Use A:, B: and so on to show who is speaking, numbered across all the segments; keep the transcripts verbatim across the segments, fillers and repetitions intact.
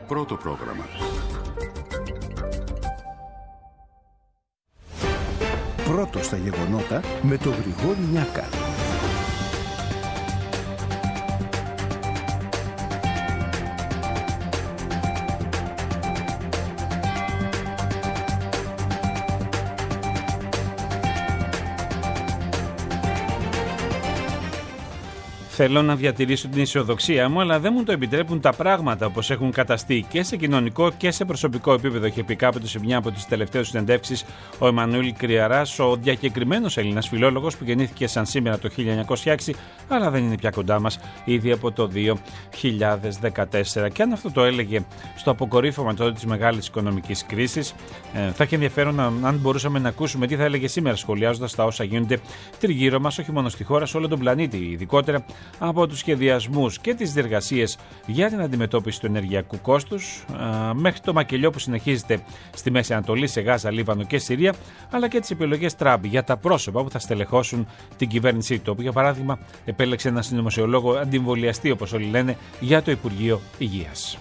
A: Πρώτο πρόγραμμα.
B: Πρώτο στα γεγονότα με τον Γρηγόρη Νιάκα.
C: Θέλω να διατηρήσω την αισιοδοξία μου, αλλά δεν μου το επιτρέπουν τα πράγματα όπως έχουν καταστεί και σε κοινωνικό και σε προσωπικό επίπεδο. Είχε πει κάποτε σε μια από τις τελευταίες συνεντεύξεις ο Εμμανουήλ Κριαράς, ο διακεκριμένος Έλληνας φιλόλογος που γεννήθηκε σαν σήμερα το χίλια εννιακόσια έξι, αλλά δεν είναι πια κοντά μας ήδη από το δύο χιλιάδες δεκατέσσερα. Και αν αυτό το έλεγε στο αποκορύφωμα τότε της μεγάλης οικονομικής κρίσης, ε, θα έχει ενδιαφέρον αν μπορούσαμε να ακούσουμε τι θα έλεγε σήμερα, σχολιάζοντας τα όσα γίνονται τριγύρω μας, όχι μόνο στη χώρα, σε όλο τον πλανήτη, ειδικότερα από τους σχεδιασμούς και τις διεργασίες για την αντιμετώπιση του ενεργειακού κόστους, μέχρι το μακελιό που συνεχίζεται στη Μέση Ανατολή, σε Γάζα, Λίβανο και Συρία, αλλά και τις επιλογές Τραμπ για τα πρόσωπα που θα στελεχώσουν την κυβέρνησή του, που για παράδειγμα επέλεξε ένα συνωμοσιολόγο αντιεμβολιαστή, όπως όλοι λένε, για το Υπουργείο Υγείας.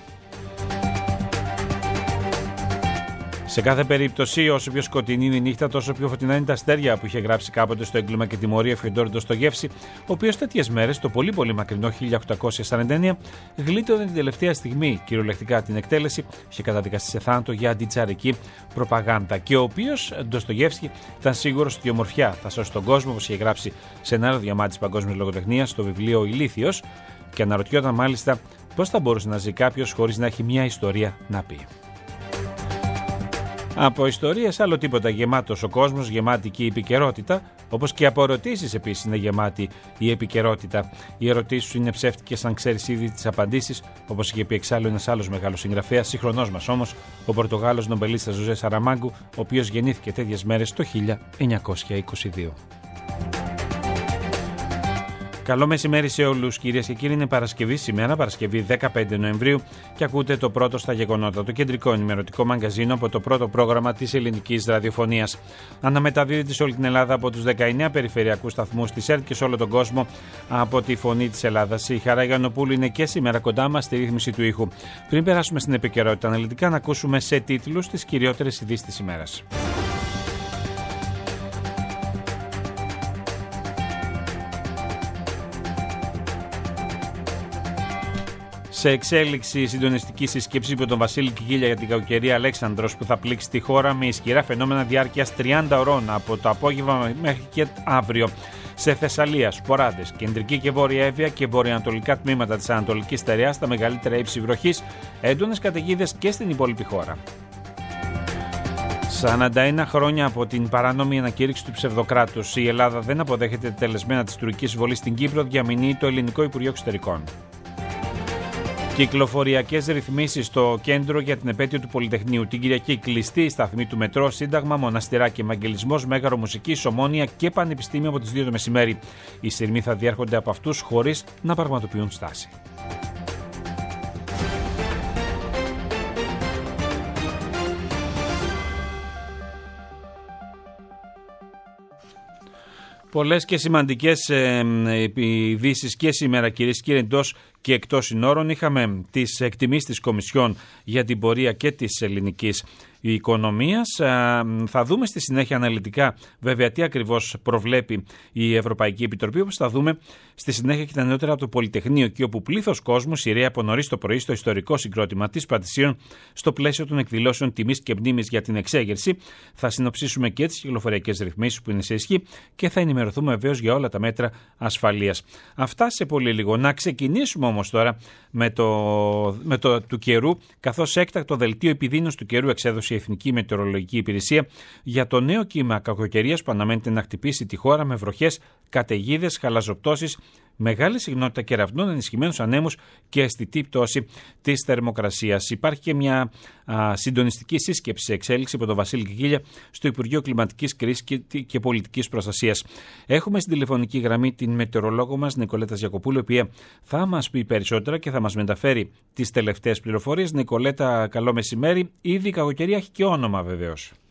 C: Σε κάθε περίπτωση, όσο πιο σκοτεινή είναι η νύχτα, τόσο πιο φωτεινά είναι τα αστέρια, που είχε γράψει κάποτε στο Έγκλημα και Τιμωρία Φιοντόρ Ντοστογεύσκι, ο οποίος τέτοιες μέρες, το πολύ πολύ μακρινό χίλια οκτακόσια σαράντα εννέα, γλίτωνε την τελευταία στιγμή κυριολεκτικά την εκτέλεση, είχε καταδικαστεί σε θάνατο για αντιτσαρική προπαγάνδα. Και ο οποίος, Ντοστογεύσκι, ήταν σίγουρος ότι η ομορφιά θα σώσει τον κόσμο, όπως είχε γράψει σε ένα άλλο διαμάτι της παγκόσμιας λογοτεχνίας, στο βιβλίο Ηλίθιος, και αναρωτιόταν μάλιστα πώς θα μπορούσε να ζει κάποιος χωρίς να έχει μια ιστορία να πει. Από ιστορίες άλλο τίποτα, γεμάτος ο κόσμος, γεμάτη και η επικαιρότητα, όπως και από ερωτήσεις επίσης είναι γεμάτη η επικαιρότητα. Οι ερωτήσεις σου είναι ψεύτικες αν ξέρεις ήδη τις απαντήσεις, όπως είχε πει εξάλλου ένας άλλος μεγάλος συγγραφέας, σύγχρονός μας όμως, ο Πορτογάλος νομπελίστας Ζωζέ Σαραμάγκου, ο οποίος γεννήθηκε τέτοιες μέρες το χίλια εννιακόσια είκοσι δύο. Καλό μεσημέρι σε όλους, κυρίες και κύριοι. Είναι Παρασκευή σήμερα, Παρασκευή δεκαπέντε Νοεμβρίου, και ακούτε το πρώτο στα γεγονότα, το κεντρικό ενημερωτικό μαγκαζίνο από το πρώτο πρόγραμμα της ελληνικής ραδιοφωνίας. Αναμεταδίδεται σε όλη την Ελλάδα από τους δεκαεννέα περιφερειακούς σταθμούς της ΕΡΤ και σε όλο τον κόσμο από τη Φωνή της Ελλάδας. Η Χαρά Γιαννοπούλου είναι και σήμερα κοντά μας στη ρύθμιση του ήχου. Πριν περάσουμε στην επικαιρότητα αναλυτικά, να ακούσουμε σε τίτλους τις κυριότερες ειδήσεις της ημέρας. Σε εξέλιξη συντονιστική συσκέψη με τον Βασίλη Κικίλια για την κακοκαιρία Αλέξανδρος, που θα πλήξει τη χώρα με ισχυρά φαινόμενα διάρκειας τριάντα ωρών από το απόγευμα μέχρι και αύριο. Σε Θεσσαλία, Σποράδες, κεντρική και βόρεια Εύβοια και βορειοανατολικά τμήματα της Ανατολικής Στερεάς, τα μεγαλύτερα ύψη βροχής, έντονες καταιγίδες και στην υπόλοιπη χώρα. σαράντα ένα χρόνια από την παράνομη ανακήρυξη του ψευδοκράτους, η Ελλάδα δεν αποδέχεται τελεσμένα της τουρκικής εισβολής στην Κύπρο, διαμηνύει το Ελληνικό Υπουργείο Εξωτερικών. Κυκλοφοριακές ρυθμίσεις στο κέντρο για την επέτειο του Πολυτεχνείου. Την Κυριακή κλειστή η σταθμή του μετρό, Σύνταγμα, Μοναστηράκι, Ευαγγελισμός, Μέγαρο Μουσικής, Ομόνια και Πανεπιστήμιο από τις δύο το μεσημέρι. Οι σειρμοί θα διέρχονται από αυτούς χωρίς να πραγματοποιούν στάση. Πολλές και σημαντικές ε, ειδήσεις και σήμερα, κυρίες και κύριοι, εντός και εκτός συνόρων. Είχαμε τις εκτιμήσεις της Κομισιόν για την πορεία και της ελληνικής οικονομίας. Θα δούμε στη συνέχεια αναλυτικά βέβαια τι ακριβώς προβλέπει η Ευρωπαϊκή Επιτροπή, όπως θα δούμε στη συνέχεια και τα νεότερα από το Πολυτεχνείο, εκεί όπου πλήθος κόσμου σειραίει από νωρίς το πρωί στο ιστορικό συγκρότημα της Πατησίων στο πλαίσιο των εκδηλώσεων τιμής και μνήμης για την εξέγερση. Θα συνοψίσουμε και τις κυκλοφοριακές ρυθμίσεις που είναι σε ισχύ και θα ενημερωθούμε βεβαίως για όλα τα μέτρα ασφαλείας. Αυτά σε πολύ λίγο. Να ξεκινήσουμε όμως τώρα με το, με το του καιρού, καθώς έκτακτο δελτίο επιδείνωσης του καιρού εξέδωσε η Εθνική Μετεωρολογική Υπηρεσία για το νέο κύμα κακοκαιρίας που αναμένεται να χτυπήσει τη χώρα με βροχές, καταιγίδες, χαλαζοπτώσεις, μεγάλη συχνότητα κεραυνών, ενισχυμένους ανέμους και αισθητή πτώση της θερμοκρασίας. Υπάρχει και μια α, συντονιστική σύσκεψη σε εξέλιξη από τον Βασίλη Κικίλια στο Υπουργείο Κλιματικής Κρίσης και, και Πολιτικής Προστασίας. Έχουμε στην τηλεφωνική γραμμή την μετεωρολόγο μας Νικολέτα Γιακοπούλου, η οποία θα μας πει περισσότερα και θα μας μεταφέρει τις τελευταίες πληροφορίες. Νικολέτα, καλό μεσημέρι. Ήδη η κακοκαιρία έχει και όνομα βεβαίως.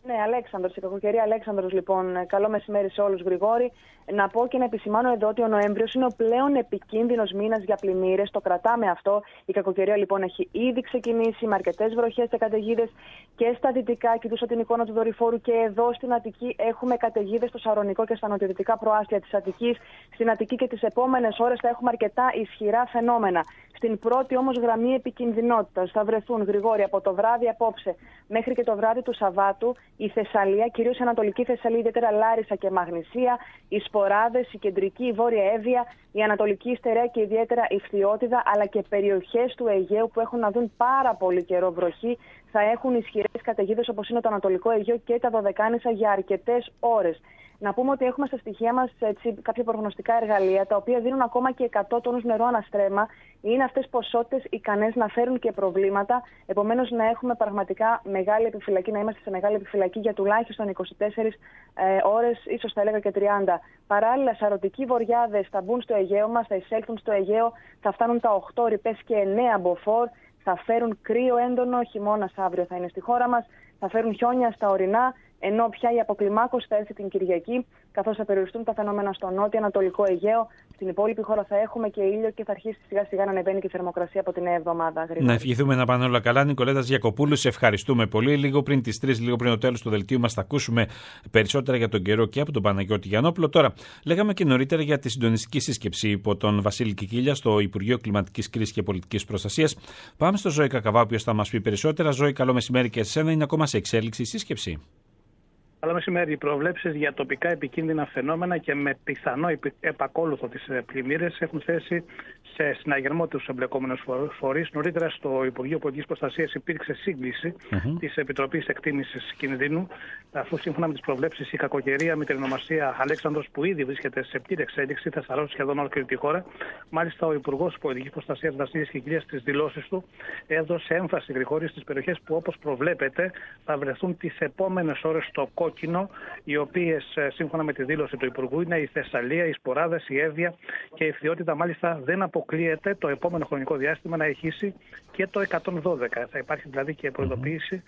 A: Ναι, Αλέξανδρος, η κακοκαιρία Αλέξανδρος, λοιπόν. Καλό μεσημέρι σε όλους, Γρηγόρη. Να πω και να επισημάνω εδώ ότι ο Νοέμβριος είναι ο πλέον επικίνδυνος μήνας για πλημμύρες. Το κρατάμε αυτό. Η κακοκαιρία, λοιπόν, έχει ήδη ξεκινήσει με αρκετές βροχές και καταιγίδες και στα δυτικά. Κοιτούσα την εικόνα του δορυφόρου και εδώ στην Αττική έχουμε καταιγίδες στο Σαρονικό και στα νοτιοδυτικά προάστια της Αττικής. Στην Αττική και τις επόμενες ώρες θα έχουμε αρκετά ισχυρά φαινόμενα. Στην πρώτη όμως γραμμή επικινδυνότητας θα βρεθούν, Γρηγόρη, από το βράδυ απόψε μέχρι και το βράδυ του Σαββάτου η Θεσσαλία, κυρίως η Ανατολική Θεσσαλία, ιδιαίτερα Λάρισα και Μαγνησία, οι Σποράδες, η Κεντρική, η Βόρεια Εύβοια, η Ανατολική Στερέα και ιδιαίτερα η Φθιώτιδα, αλλά και περιοχές του Αιγαίου που έχουν να δουν πάρα πολύ καιρό βροχή, θα έχουν ισχυρές καταιγίδες όπως είναι το Ανατολικό Αιγαίο και τα Δωδεκάνησα για αρκετές ώρες. Να πούμε ότι έχουμε στα στοιχεία μας έτσι, κάποια προγνωστικά εργαλεία τα οποία δίνουν ακόμα και εκατό τόνους νερό αναστρέμμα. Είναι αυτές ποσότητες ικανές να φέρουν και προβλήματα. Επομένως, να έχουμε πραγματικά μεγάλη επιφυλακή, να είμαστε σε μεγάλη επιφυλακή για τουλάχιστον είκοσι τέσσερις ε, ώρες, ίσως θα έλεγα και τριάντα. Παράλληλα, σαρωτικοί βοριάδες θα μπουν στο Αιγαίο μας, θα εισέλθουν στο Αιγαίο, θα φτάνουν τα οκτώ ρηπές και εννέα μποφόρ, θα φέρουν κρύο έντονο, χειμώνας αύριο θα είναι στη χώρα μας, θα φέρουν χιόνια στα ορεινά. Ενώ πια η αποκλιμάκωση θα έρθει την Κυριακή, καθώς θα περιοριστούν τα φαινόμενα στο νότιο-ανατολικό Αιγαίο. Στην υπόλοιπη χώρα θα έχουμε και ήλιο και θα αρχίσει σιγά-σιγά να ανεβαίνει και η θερμοκρασία από τη νέα εβδομάδα. Γρήγορα.
C: Να ευχηθούμε να πάνε όλα καλά. Νικολέτας Γιακοπούλου, σε ευχαριστούμε πολύ. Λίγο πριν τις τρεις, λίγο πριν το τέλος του δελτίου μας, θα ακούσουμε περισσότερα για τον καιρό και από τον Παναγιώτη Γιαννόπουλο. Τώρα, λέγαμε και νωρίτερα για τη συντονιστική σύσκεψη υπό τον Βασίλη Κικίλια στο Υπουργείο Κλιματικής Κρίσης και Πολιτικής Προστασίας. Πάμε στο Ζώη Κακαβά, ο οποίος θα μας πει περισσότερα. Ζώη, καλό μεσημέρι και εσένα. Είναι ακόμα σε εξέλιξη η σύσκεψη.
D: Καλό μεσημέρι. Οι προβλέψεις για τοπικά επικίνδυνα φαινόμενα και με πιθανό επακόλουθο τις πλημμύρες έχουν θέσει σε συναγερμό τους εμπλεκόμενους φορείς. Νωρίτερα στο Υπουργείο Πολιτικής Προστασίας υπήρξε σύγκληση mm-hmm. της Επιτροπής Εκτίμησης Κινδύνου, αφού σύμφωνα με τις προβλέψεις η κακοκαιρία με την ονομασία Αλέξανδρος, που ήδη βρίσκεται σε πλήρη εξέλιξη, θα σαρώσει σχεδόν ολόκληρη τη χώρα. Μάλιστα, ο Υπουργός Πολιτικής Προστασίας Βασίλης Κικίλιας στις δηλώσεις του έδωσε έμφαση, Γρηγόρη, στις περιοχές που, όπως προβλέπεται, θα βρεθούν τις επόμενες ώρες στο κόκκινο, οι οποίες σύμφωνα με τη δήλωση του Υπουργού είναι η Θεσσαλία, οι Σποράδες, η Εύβοια και η Φθιώτιδα. Μάλιστα, δεν αποκλείεται το επόμενο χρονικό διάστημα να ηχήσει και το εκατόν δώδεκα. Θα υπάρχει δηλαδή και προειδοποίηση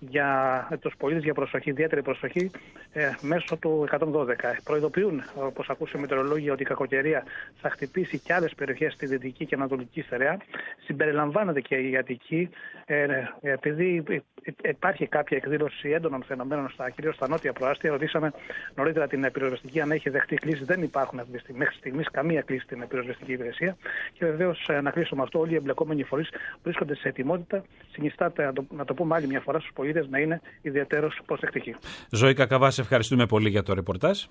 D: για τους πολίτες για προσοχή, ιδιαίτερη προσοχή ε, μέσω του εκατόν δώδεκα. Προειδοποιούν, όπως ακούσε η μετεωρολόγια, ότι η κακοκαιρία θα χτυπήσει και άλλες περιοχές στη Δυτική και Ανατολική Στερεά. Συμπεριλαμβάνεται και η Αττική, ε, επειδή υπάρχει κάποια εκδήλωση έντονων φαινομένων στα, κυρίως στα νότια προάστια. Ρωτήσαμε νωρίτερα την πυροσβεστική αν έχει δεχτεί κλήσεις. Δεν υπάρχουν μέχρι στιγμής καμία κλήση στην πυροσβεστική υπηρεσία. Και βεβαίως, να κλείσουμε αυτό, όλοι οι εμπλεκόμενοι φορείς βρίσκονται σε ετοιμότητα. Συνιστάται, να το, να το πούμε άλλη μια φορά, στους πολίτες να είναι ιδιαίτερως προσεκτικοί.
C: Ζώη Κακαβά, σε ευχαριστούμε πολύ για το ρεπορτάζ.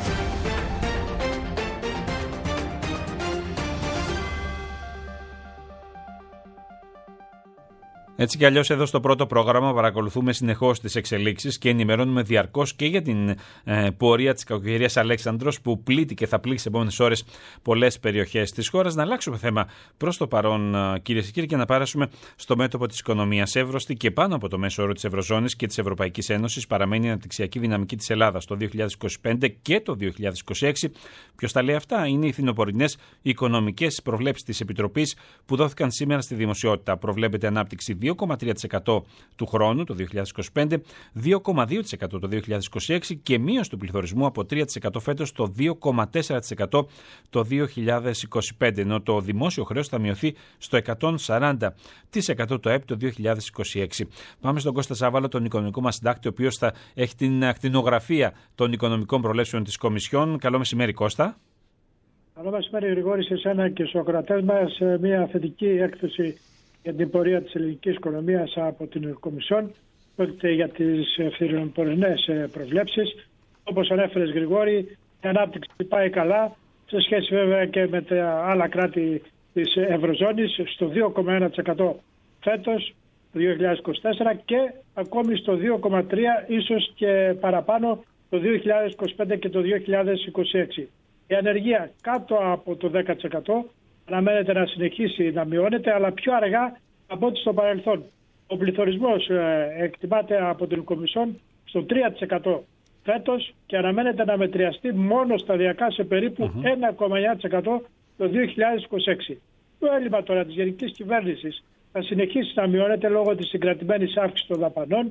C: Έτσι κι αλλιώς εδώ στο πρώτο πρόγραμμα παρακολουθούμε συνεχώς τις εξελίξεις και ενημερώνουμε διαρκώς και για την ε, πορεία της κακοκαιρίας Αλέξανδρος, που πλήττει και θα πλήξει σε επόμενες ώρες πολλές περιοχές της χώρας. Να αλλάξουμε θέμα προς το παρόν, κυρίες και κύριοι, και να πάρουμε στο μέτωπο της οικονομίας. Εύρωστη και πάνω από το μέσο όρο της Ευρωζώνης και της Ευρωπαϊκής Ένωσης παραμένει η αναπτυξιακή δυναμική της Ελλάδας το δύο χιλιάδες είκοσι πέντε και το δύο χιλιάδες είκοσι έξι. Ποιος τα λέει αυτά? Είναι οι φθινοπορεινές οικονομικές προβλέψεις της Επιτροπής που δόθηκαν σήμερα στη δημοσιότητα. Προβλέπεται ανάπτυξη δύο κόμμα τρία τοις εκατό του χρόνου, το δύο χιλιάδες είκοσι πέντε, δύο κόμμα δύο τοις εκατό το δύο χιλιάδες είκοσι έξι και μείωση του πληθωρισμού από τρία τοις εκατό φέτος στο δύο κόμμα τέσσερα τοις εκατό το δύο χιλιάδες είκοσι πέντε, ενώ το δημόσιο χρέος θα μειωθεί στο εκατόν σαράντα τοις εκατό το ΕΠ το δύο χιλιάδες είκοσι έξι. Πάμε στον Κώστα Σάββαλο, τον οικονομικό μας συντάκτη, ο οποίος θα έχει την ακτινογραφία των οικονομικών προβλέψεων της Κομισιόν. Καλό μεσημέρι, Κώστα.
E: Καλό μεσημέρι, Γρηγόρη, σε εσένα και στους ακροατές μας. Μια θετική έκθεση για την πορεία της ελληνικής οικονομίας από την Κομισιόν. Πρόκειται για τις φθινοπορεινές προβλέψεις. Όπως ανέφερες, Γρηγόρη, η ανάπτυξη πάει καλά, σε σχέση βέβαια και με τα άλλα κράτη της Ευρωζώνης, στο δύο κόμμα ένα τοις εκατό φέτος, το δύο χιλιάδες είκοσι τέσσερα, και ακόμη στο δύο κόμμα τρία τοις εκατό, ίσως και παραπάνω, το δύο χιλιάδες είκοσι πέντε και το δύο χιλιάδες είκοσι έξι. Η ανεργία κάτω από το δέκα τοις εκατό αναμένεται να συνεχίσει να μειώνεται, αλλά πιο αργά από ό,τι στο παρελθόν. Ο πληθωρισμός ε, εκτιμάται από την Κομισιόν στο τρία τοις εκατό φέτος και αναμένεται να μετριαστεί μόνο σταδιακά σε περίπου mm-hmm. ένα κόμμα εννέα τοις εκατό το δύο χιλιάδες είκοσι έξι. Το έλλειμμα τώρα της γενικής κυβέρνησης θα συνεχίσει να μειώνεται λόγω της συγκρατημένης αύξησης των δαπανών,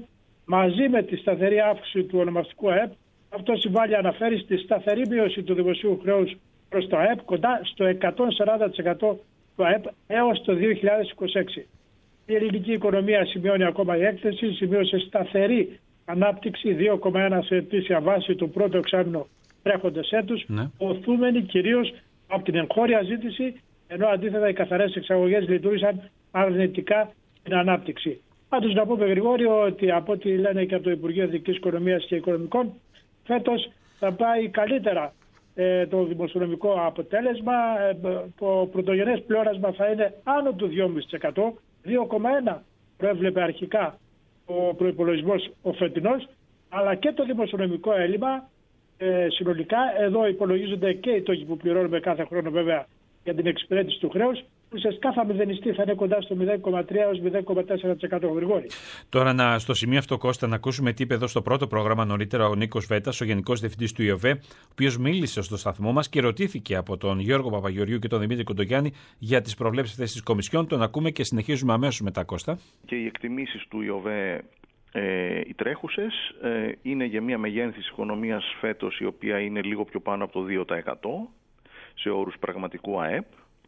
E: μαζί με τη σταθερή αύξηση του ονομαστικού ΑΕΠ, αυτό συμβάλλει, αναφέρει, στη σταθερή μείωση του δημοσίου χρέους προς το ΑΕΠ κοντά στο εκατόν σαράντα τοις εκατό του ΑΕΠ έως το δύο χιλιάδες είκοσι έξι. Η ελληνική οικονομία, σημειώνει ακόμα η έκθεση, σημείωσε σταθερή ανάπτυξη δύο κόμμα ένα σε ετήσια βάση του πρώτου εξάμηνου τρέχοντος έτους, ναι. οθούμενη κυρίως από την εγχώρια ζήτηση, ενώ αντίθετα οι καθαρές εξαγωγές λειτουργήσαν αρνητικά την ανάπτυξη. Πάντως να πούμε, Γρηγόρη, ότι από ό,τι λένε και από το Υπουργείο Εθνικής Οικονομίας και Οικονομικών, φέτος θα πάει καλύτερα ε, το δημοσιονομικό αποτέλεσμα. Ε, το πρωτογενές πλεόνασμα θα είναι άνω του δύο κόμμα πέντε τοις εκατό, δύο κόμμα ένα τοις εκατό προέβλεπε αρχικά ο προϋπολογισμός ο φετινός, αλλά και το δημοσιονομικό έλλειμμα ε, συνολικά. Εδώ υπολογίζονται και οι τόκοι που πληρώνουμε κάθε χρόνο βέβαια για την εξυπηρέτηση του χρέους, ουσιαστικά θα μηδενιστεί, θα είναι κοντά στο μηδέν κόμμα τρία έως μηδέν κόμμα τέσσερα τοις εκατό, Γρηγόρη.
C: Τώρα, να, στο σημείο αυτό, Κώστα, να ακούσουμε τι είπε εδώ στο πρώτο πρόγραμμα νωρίτερα ο Νίκος Βέτας, ο Γενικός Διευθυντής του ΙΟΒΕ, ο οποίος μίλησε στο σταθμό μας και ρωτήθηκε από τον Γιώργο Παπαγεωργίου και τον Δημήτρη Κοντογιάννη για τις προβλέψεις αυτές της Κομισιόν. Τον ακούμε και συνεχίζουμε αμέσως μετά, Κώστα.
F: Και οι εκτιμήσεις του ΙΟΒΕ, ε, οι τρέχουσες, ε, είναι για μια μεγένθηση οικονομίας φέτος η οποία είναι λίγο πιο πάνω από το δύο τοις εκατό σε όρους πραγματικού ΑΕΠ.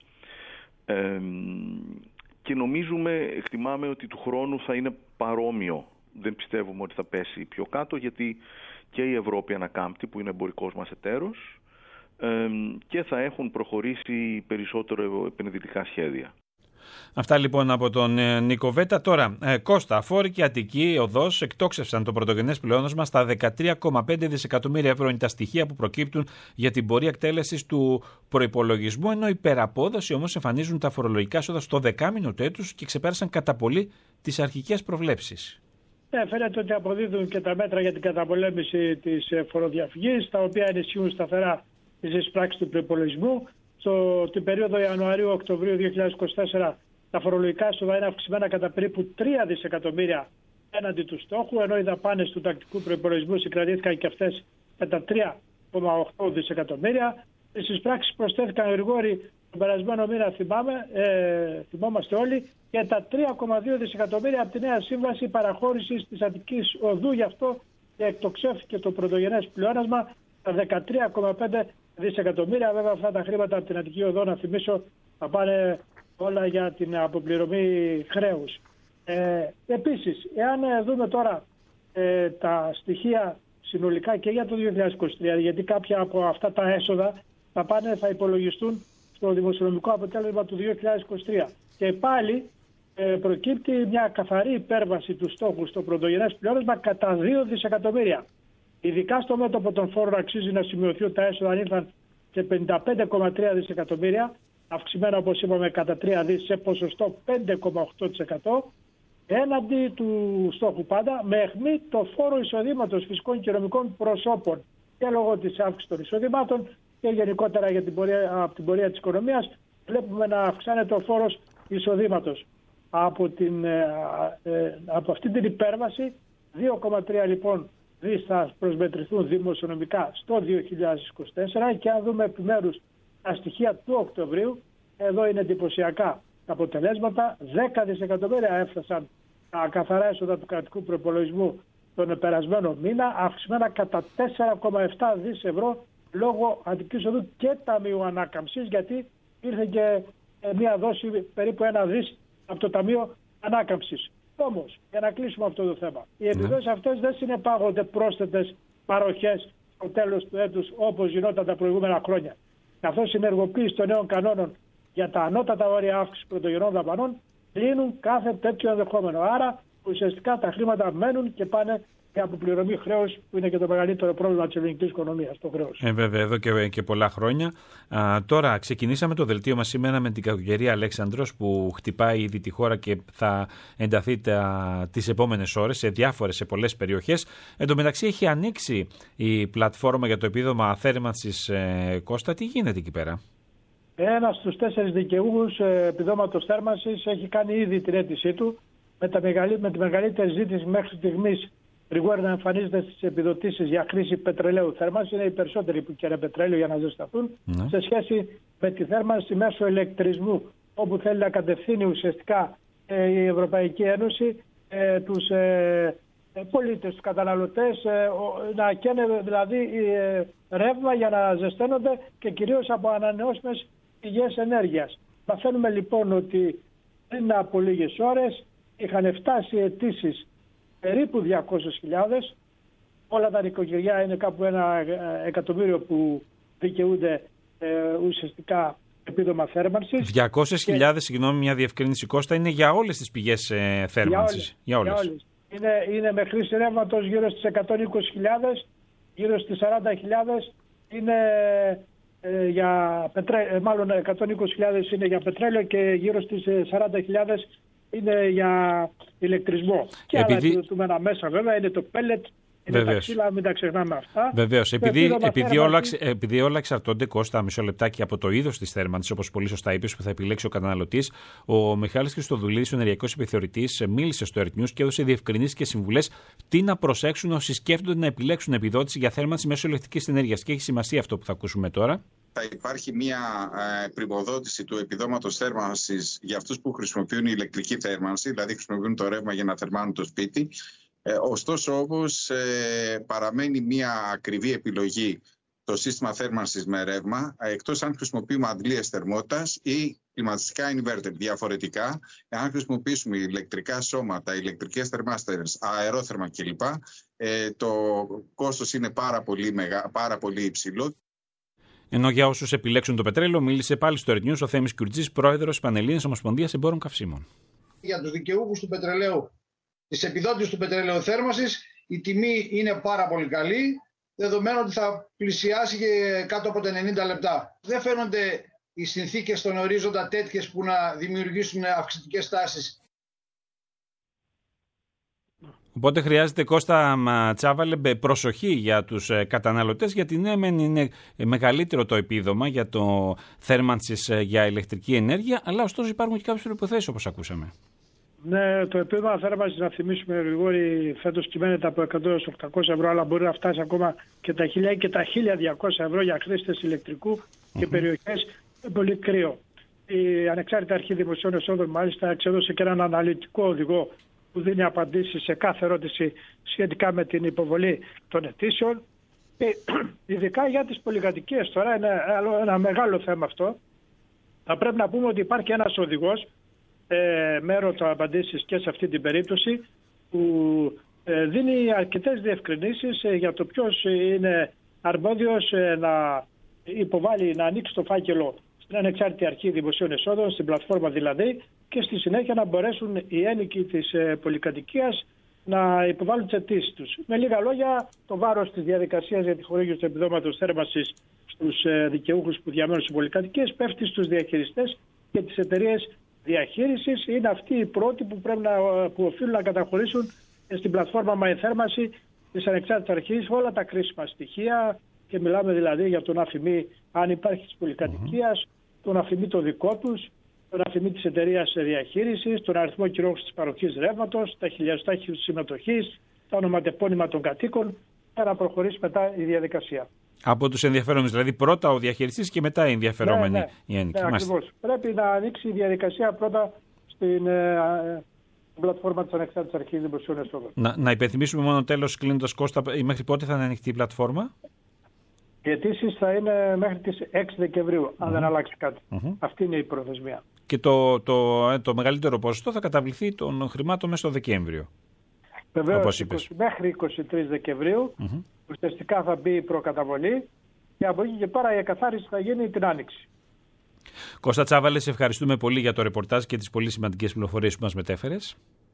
F: Ε, και νομίζουμε, εκτιμάμε ότι του χρόνου θα είναι παρόμοιο. Δεν πιστεύουμε ότι θα πέσει πιο κάτω, γιατί και η Ευρώπη ανακάμπτει, που είναι εμπορικός μας εταίρος, ε, και θα έχουν προχωρήσει περισσότερο επενδυτικά σχέδια.
C: Αυτά λοιπόν από τον ε, Νίκο Βέτα. Τώρα, ε, Κώστα, Φόροι και Αττική Οδός εκτόξευσαν το πρωτογενές πλεόνασμα στα δεκατρία κόμμα πέντε δισεκατομμύρια ευρώ. Είναι τα στοιχεία που προκύπτουν για την πορεία εκτέλεσης του προϋπολογισμού, ενώ υπεραπόδοση όμως εμφανίζουν τα φορολογικά έσοδα στο δεκάμηνο του έτους και ξεπέρασαν κατά πολύ τις αρχικές προβλέψεις.
E: Ναι, φαίνεται ότι αποδίδουν και τα μέτρα για την καταπολέμηση της φοροδιαφυγής, τα οποία ενισχύουν σταθερά τις εισπράξεις του προϋπολογισμού. Στο, την περίοδο Ιανουαρίου-Οκτωβρίου δύο χιλιάδες είκοσι τέσσερα τα φορολογικά έσοδα είναι αυξημένα κατά περίπου τρία δισεκατομμύρια έναντι του στόχου, ενώ οι δαπάνες του τακτικού προϋπολογισμού συγκρατήθηκαν και αυτές κατά τρία κόμμα οκτώ δισεκατομμύρια. Στις εισπράξεις προσθέθηκαν, Γρηγόρη, τον περασμένο μήνα, θυμάμαι, ε, θυμόμαστε όλοι, και τα τρία κόμμα δύο δισεκατομμύρια από τη νέα σύμβαση παραχώρησης της Αττικής Οδού. Γι' αυτό και εκτοξεύθηκε το πρωτογενές πλεόνασμα στα δεκατρία κόμμα πέντε δισεκατομμύρια. Βέβαια, αυτά τα χρήματα από την Αττική Οδό, να θυμίσω, θα πάνε όλα για την αποπληρωμή χρέους. Ε, επίσης, εάν δούμε τώρα ε, τα στοιχεία συνολικά και για το δύο χιλιάδες είκοσι τρία, γιατί κάποια από αυτά τα έσοδα θα, πάνε, θα υπολογιστούν στο δημοσιονομικό αποτέλεσμα του δύο χιλιάδες είκοσι τρία. Και πάλι ε, προκύπτει μια καθαρή υπέρβαση του στόχου στο πρωτογενές πλεόνασμα κατά δύο δισεκατομμύρια. Ειδικά στο μέτωπο των φόρων αξίζει να σημειωθεί ότι τα έσοδα ήρθαν σε πενήντα πέντε κόμμα τρία δισεκατομμύρια, αυξημένα, όπως είπαμε, κατά τρία δις σε ποσοστό πέντε κόμμα οκτώ τοις εκατό, έναντι του στόχου πάντα, με αιχμή το φόρο εισοδήματος φυσικών και νομικών προσώπων, και λόγω της αύξησης των εισοδημάτων και γενικότερα για την πορεία, από την πορεία της οικονομίας, βλέπουμε να αυξάνεται ο φόρος εισοδήματος. Από, την, ε, ε, από αυτή την υπέρβαση, δύο κόμμα τρία λοιπόν δις θα προσμετρηθούν δημοσιονομικά στο δύο χιλιάδες είκοσι τέσσερα, και αν δούμε επιμέρους τα στοιχεία του Οκτωβρίου, εδώ είναι εντυπωσιακά τα αποτελέσματα. δέκα δισεκατομμύρια έφτασαν τα καθαρά έσοδα του κρατικού προπολογισμού τον περασμένο μήνα, αυξημένα κατά τέσσερα κόμμα επτά δις ευρώ λόγω Αττικής Οδού και Ταμείου Ανάκαμψης, γιατί ήρθε και μια δόση περίπου ένα δις από το Ταμείο Ανάκαμψης. Όμως, για να κλείσουμε αυτό το θέμα, οι επιδόσεις αυτές δεν συνεπάγονται πρόσθετες παροχές στο τέλος του έτους όπως γινόταν τα προηγούμενα χρόνια. Καθώς η ενεργοποίηση των νέων κανόνων για τα ανώτατα όρια αύξησης πρωτογενών δαπανών λύνουν κάθε τέτοιο ενδεχόμενο. Άρα, ουσιαστικά τα χρήματα μένουν και πάνε για αποπληρωμή χρέους, που είναι και το μεγαλύτερο πρόβλημα της ελληνικής οικονομίας, το χρέος.
C: Ε, βέβαια, εδώ και, και πολλά χρόνια. Α, τώρα, ξεκινήσαμε το δελτίο μας σήμερα με την κακοκαιρία Αλέξανδρος, που χτυπάει ήδη τη χώρα και θα ενταθεί τα, τις επόμενες ώρες σε διάφορες, σε πολλές περιοχές. Εν τω μεταξύ, έχει ανοίξει η πλατφόρμα για το επίδομα θέρμανσης, ε, Κώστα. Τι γίνεται εκεί πέρα?
E: Ένας στους τέσσερις δικαιούχους επιδόματος θέρμανσης έχει κάνει ήδη την αίτησή του, με, τα μεγαλύ, με τη μεγαλύτερη ζήτηση μέχρι στιγμής, Γρηγόρη, να εμφανίζεται στις επιδοτήσεις για χρήση πετρελαίου θέρμανσης. Είναι οι περισσότεροι που καίνε πετρέλαιο για να ζεσταθούν, ναι, σε σχέση με τη θέρμανση μέσω ηλεκτρισμού, όπου θέλει να κατευθύνει ουσιαστικά ε, η Ευρωπαϊκή Ένωση ε, τους ε, πολίτες, τους καταναλωτές, να καίνε δηλαδή ρεύμα για να ζεσταίνονται και κυρίως από ανανεώσιμες πηγές ενέργειας. Μαθαίνουμε λοιπόν ότι πριν από λίγες ώρες είχαν φτάσει αιτήσεις περίπου διακόσιες χιλιάδες. Όλα τα νοικοκυριά είναι κάπου ένα εκατομμύριο που δικαιούνται ε, ουσιαστικά επίδομα θέρμανσης.
C: διακόσιες χιλιάδες, και... συγγνώμη, μια διευκρίνηση Κώστα, είναι για όλες τις πηγές ε, θέρμανσης.
E: Για όλες.
C: Για όλες.
E: Για όλες. Είναι, είναι με χρήση ρεύματος γύρω στις εκατόν είκοσι χιλιάδες, γύρω στις σαράντα χιλιάδες είναι ε, για πετρέλαιο, μάλλον εκατόν είκοσι χιλιάδες είναι για πετρέλαιο και γύρω στις σαράντα χιλιάδες είναι για ηλεκτρισμό. Και
C: Επειδή...
E: άλλα τουμένα μέσα βέβαια είναι το πέλετ, είναι τα ξύλα, μην τα ξεχνάμε αυτά.
C: Βεβαίως. Επειδή, επειδή, όλα, επειδή όλα εξαρτώνται, Κώστα, μισό λεπτάκι, από το είδος της θέρμανσης, όπως πολύ σωστά είπες, που θα επιλέξει ο καταναλωτής, ο Μιχάλης Χριστοδουλίδης, ο ενεργειακός επιθεωρητής, μίλησε στο Earth News και έδωσε διευκρινήσεις και συμβουλές τι να προσέξουν όσοι σκέφτονται να επιλέξουν επιδότηση για θέρμανση μέσω ηλεκτρικής ενέργειας. Και έχει σημασία αυτό που θα ακούσουμε τώρα.
G: Θα υπάρχει μια ε, πρημοδότηση του επιδόματος θέρμανσης για αυτούς που χρησιμοποιούν ηλεκτρική θέρμανση, δηλαδή χρησιμοποιούν το ρεύμα για να θερμάνουν το σπίτι. Ε, ωστόσο όμως ε, παραμένει μια ακριβή επιλογή το σύστημα θέρμανσης με ρεύμα, εκτός αν χρησιμοποιούμε αντλίες θερμότητας ή κλιματιστικά inverter. Διαφορετικά, αν χρησιμοποιήσουμε ηλεκτρικά σώματα, ηλεκτρικές θερμάστερες, αερόθερμα κλπ, ε, το κόστος είναι πάρα πολύ, μεγα, πάρα πολύ υψηλό.
C: Ενώ για όσους επιλέξουν το πετρέλαιο, μίλησε πάλι στο Earth News ο Θέμης Κιουρτζής, πρόεδρος Πανελλήνιας Ομοσπονδίας Εμπόρων Καυσίμων.
H: Για τους δικαιούχους του πετρελαίου, της επιδότησης του πετρελαίου θέρμανσης, η τιμή είναι πάρα πολύ καλή, δεδομένου ότι θα πλησιάσει και κάτω από τα ενενήντα λεπτά. Δεν φαίνονται οι συνθήκες στον ορίζοντα τέτοιες που να δημιουργήσουν αυξητικές τάσεις.
C: Οπότε χρειάζεται, Κώστα Τσάβαλε, προσοχή για τους καταναλωτές, γιατί ναι, μεν είναι μεγαλύτερο το επίδομα για το θέρμανσης για ηλεκτρική ενέργεια, αλλά ωστόσο υπάρχουν και κάποιες προϋποθέσεις, όπως ακούσαμε.
E: Ναι, το επίδομα θέρμανσης, να θυμίσουμε γρηγόρη, φέτος κυμαίνεται από εκατό έως οκτακόσια ευρώ, αλλά μπορεί να φτάσει ακόμα και τα χίλια και τα χίλια διακόσια ευρώ για χρήστες ηλεκτρικού και mm-hmm. περιοχές με πολύ κρύο. Η Ανεξάρτητη Αρχή Δημοσίων Εσόδων μάλιστα εξέδωσε και έναν αναλυτικό οδηγό που δίνει απαντήσεις σε κάθε ερώτηση σχετικά με την υποβολή των αιτήσεων. Και ειδικά για τις πολυκατοικίες τώρα είναι ένα μεγάλο θέμα αυτό. Θα πρέπει να πούμε ότι υπάρχει ένας οδηγός ε, μέρο των απαντήσεις και σε αυτή την περίπτωση που ε, δίνει αρκετές διευκρινήσεις ε, για το ποιος είναι αρμόδιος ε, να υποβάλει, να ανοίξει το φάκελο στην Ανεξάρτητη Αρχή Δημοσίων Εσόδων, στην πλατφόρμα δηλαδή, και στη συνέχεια να μπορέσουν οι ένοικοι της ε, πολυκατοικίας να υποβάλουν τις αιτήσεις τους. Με λίγα λόγια, το βάρος της διαδικασίας για τη χορήγηση του επιδόματος θέρμανσης στους ε, δικαιούχους που διαμένουν στις πολυκατοικίες πέφτει στους διαχειριστές και τις εταιρείες διαχείρισης. Είναι αυτοί οι πρώτοι που, πρέπει να, που οφείλουν να καταχωρήσουν στην πλατφόρμα MyThermasy της Ανεξάρτητης Αρχής όλα τα κρίσιμα στοιχεία, και μιλάμε δηλαδή για τον αφημί αν υπάρχει της πολυκατοικίας, mm-hmm. τον αφημί το δικό τους, τον αφημί της εταιρείας διαχείρισης, τον αριθμό κυρώσεων της παροχής ρεύματος, τα χιλιοστά συμμετοχής, τα ονοματεπώνυμα των κατοίκων, για να προχωρήσει μετά η διαδικασία. Από τους ενδιαφερόμενους, δηλαδή πρώτα ο διαχειριστής και μετά οι ενδιαφερόμενοι. Ναι, ναι, οι ναι, ακριβώς. Πρέπει να ανοίξει η διαδικασία πρώτα στην ε, πλατφόρμα της Ανεξάρτητης Αρχής Δημοσίων Εσόδων. Να, να υπενθυμίσουμε μόνο τέλος, κλείνοντας, Κώστα, μέχρι πότε θα είναι ανοιχτή η πλατφόρμα? Οι αιτήσεις θα είναι μέχρι τις έξι Δεκεμβρίου, αν mm-hmm. δεν αλλάξει κάτι. Mm-hmm. Αυτή είναι η προθεσμία. Και το, το, το μεγαλύτερο ποσοστό θα καταβληθεί των χρημάτων μέσα στο Δεκέμβριο. Βεβαίως, μέχρι είκοσι τρεις Δεκεμβρίου mm-hmm. ουσιαστικά θα μπει η προκαταβολή και από εκεί και πέρα η εκαθάριση θα γίνει την Άνοιξη. Κώστα Τσάβαλε, σε ευχαριστούμε πολύ για το ρεπορτάζ και τις πολύ σημαντικές πληροφορίες που μας μετέφερες.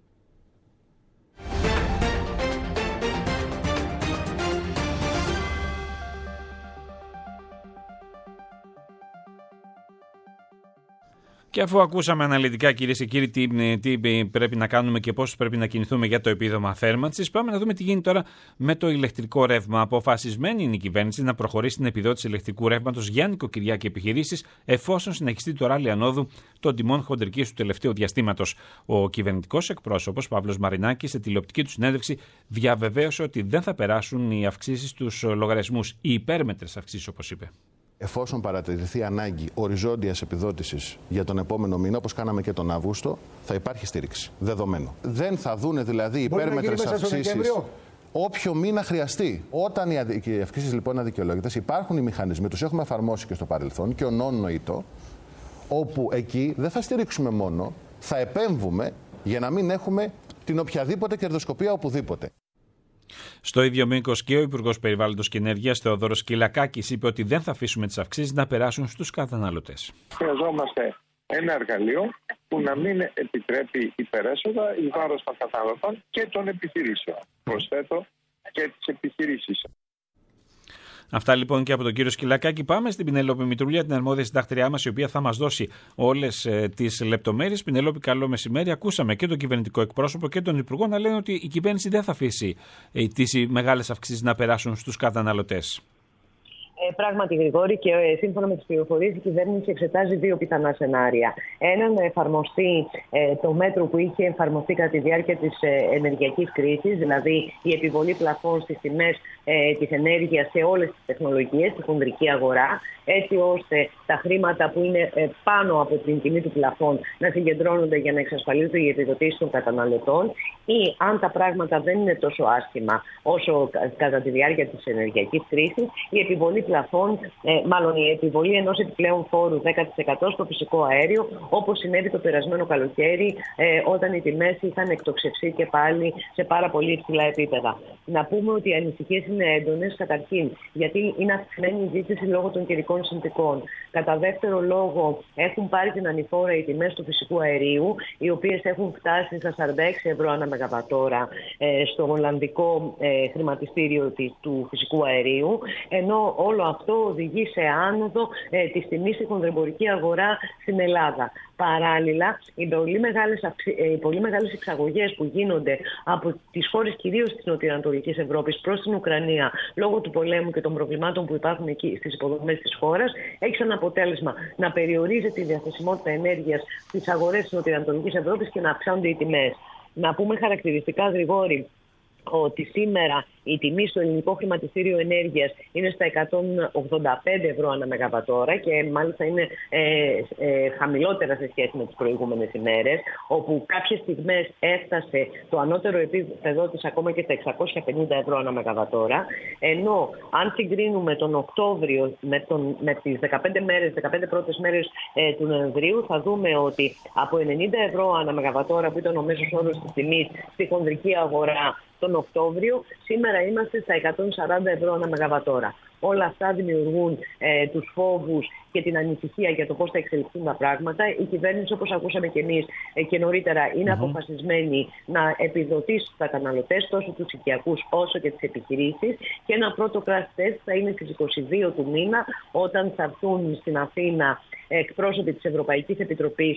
E: Και αφού ακούσαμε αναλυτικά, κυρίες και κύριοι, τι, τι πρέπει να κάνουμε και πώς πρέπει να κινηθούμε για το επίδομα θέρμανσης, πάμε να δούμε τι γίνει τώρα με το ηλεκτρικό ρεύμα. Αποφασισμένη είναι η κυβέρνηση να προχωρήσει την επιδότηση ηλεκτρικού ρεύματος για νοικοκυριά και επιχειρήσεις, εφόσον συνεχιστεί το ράλι ανόδου των τιμών χοντρικής του τελευταίου διαστήματος. Ο κυβερνητικός εκπρόσωπος Παύλος Μαρινάκης, σε τηλεοπτική του συνέντευξη, διαβεβαίωσε ότι δεν θα περάσουν οι αυξήσεις στους λογαριασμούς, οι υπέρμετρες αυξήσεις, όπως είπε.
I: εφόσον παρατηρηθεί ανάγκη οριζόντιας επιδότησης για τον επόμενο μήνα, όπως κάναμε και τον Αύγουστο, θα υπάρχει στήριξη. Δεδομένο. Δεν θα δούνε δηλαδή υπέρμετρες αυξήσεις. Όποιο μήνα χρειαστεί. Όταν οι αυξήσεις λοιπόν είναι αδικαιολόγητες, υπάρχουν οι μηχανισμοί, τους έχουμε εφαρμόσει και στο παρελθόν και ο νόν νοητό, όπου εκεί δεν θα στηρίξουμε μόνο, θα επέμβουμε για να μην έχουμε την οποιαδήποτε κερδοσκοπία οπουδήποτε.
C: Στο ίδιο μήκος και ο Υπουργός Περιβάλλοντος και Ενέργειας, Θεοδόρος Κυλακάκης, είπε ότι δεν θα αφήσουμε τις αυξήσεις να περάσουν στους καταναλωτές.
J: Χρειαζόμαστε ένα εργαλείο που να μην επιτρέπει υπερέσοδα εις βάρος των καταναλωτών και των επιχειρήσεων. Προσθέτω και τις επιχειρήσεις.
C: Αυτά λοιπόν και από τον κύριο Σκυλακάκη. Πάμε στην Πινελόπη Μητρουλία, την αρμόδια συντάκτριά μας, η οποία θα μας δώσει όλες ε, τις λεπτομέρειες. Πινελόπη, καλό μεσημέρι. Ακούσαμε και τον κυβερνητικό εκπρόσωπο και τον Υπουργό να λένε ότι η κυβέρνηση δεν θα αφήσει ε, τις μεγάλες αυξήσεις να περάσουν στους καταναλωτές.
K: Ε, πράγματι, Γρηγόρη, και ε, σύμφωνα με τις πληροφορίες, η κυβέρνηση εξετάζει δύο πιθανά σενάρια. Ένα, να εφαρμοστεί ε, το μέτρο που είχε εφαρμοστεί κατά τη διάρκεια της ε, ενεργειακής κρίσης, δηλαδή η επιβολή πλαφών στις τιμές ε, της ενέργειας σε όλες τις τεχνολογίες, στη χονδρική αγορά, έτσι ώστε τα χρήματα που είναι ε, πάνω από την τιμή του πλαφών να συγκεντρώνονται για να εξασφαλίζονται οι επιδοτήσεις των καταναλωτών, ή αν τα πράγματα δεν είναι τόσο άσχημα όσο κατά τη διάρκεια της ενεργειακής κρίσης, η επιβολή πλαφών, ε, μάλλον η επιβολή ενός επιπλέον φόρου δέκα τοις εκατό στο φυσικό αέριο, όπως συνέβη το περασμένο καλοκαίρι, ε, όταν οι τιμές είχαν εκτοξευθεί και πάλι σε πάρα πολύ υψηλά επίπεδα. Να πούμε ότι οι ανησυχίες είναι έντονες, καταρχήν, γιατί είναι αυξημένη η ζήτηση λόγω των καιρικών συνθηκών. Κατά δεύτερο λόγο, έχουν πάρει την ανηφόρα οι τιμές του φυσικού αερίου, οι οποίες έχουν φτάσει στα σαράντα έξι ευρώ ανά μεγαβατόρα ε, στο Ολλανδικό ε, χρηματιστήριο της, του φυσικού αερίου, ενώ όλο αυτό οδηγεί σε άνοδο ε, της τιμής στη χονδρεμπορική αγορά στην Ελλάδα. Παράλληλα, οι πολύ μεγάλες, οι πολύ μεγάλες εξαγωγές που γίνονται από τις χώρες κυρίως της Νοτιοανατολικής Ευρώπης προς την Ουκρανία, λόγω του πολέμου και των προβλημάτων που υπάρχουν εκεί στις υποδομές της χώρας, έχει σαν αποτέλεσμα να περιορίζεται η διαθεσιμότητα ενέργειας στις αγορές της Νοτιοανατολικής Ευρώπης και να αυξάνονται οι τιμές. Να πούμε χαρακτηριστικά, Γρηγόρη, ότι σήμερα η τιμή στο ελληνικό χρηματιστήριο ενέργειας είναι στα εκατόν ογδόντα πέντε ευρώ ανά μεγαβατόρα και μάλιστα είναι ε, ε, χαμηλότερα σε σχέση με τις προηγούμενες ημέρες, όπου κάποιες στιγμές έφτασε το ανώτερο επίπεδο της ακόμα και στα εξακόσια πενήντα ευρώ ανά μεγαβατόρα, ενώ αν συγκρίνουμε τον Οκτώβριο με, τον, με τις δεκαπέντε μέρες, δεκαπέντε πρώτες μέρες ε, του Νοεμβρίου, θα δούμε ότι από ενενήντα ευρώ ανά μεγαβατόρα, που ήταν ο μέσος όρος της τιμής στη χονδρική αγορά τον Οκτώβριο, σήμερα είμαστε στα εκατόν σαράντα ευρώ ανά μεγαβατόρα. Όλα αυτά δημιουργούν ε, τους φόβους και την ανησυχία για το πώς θα εξελιχθούν τα πράγματα. Η κυβέρνηση, όπως ακούσαμε και εμείς ε, και νωρίτερα, είναι mm-hmm. αποφασισμένη να επιδοτήσει τους καταναλωτές, τόσο τους οικιακούς όσο και τις επιχειρήσεις. Και ένα πρώτο crash test θα είναι στις είκοσι δύο του μήνα, όταν θα έρθουν στην Αθήνα εκπρόσωποι της Ευρωπαϊκής Επιτροπής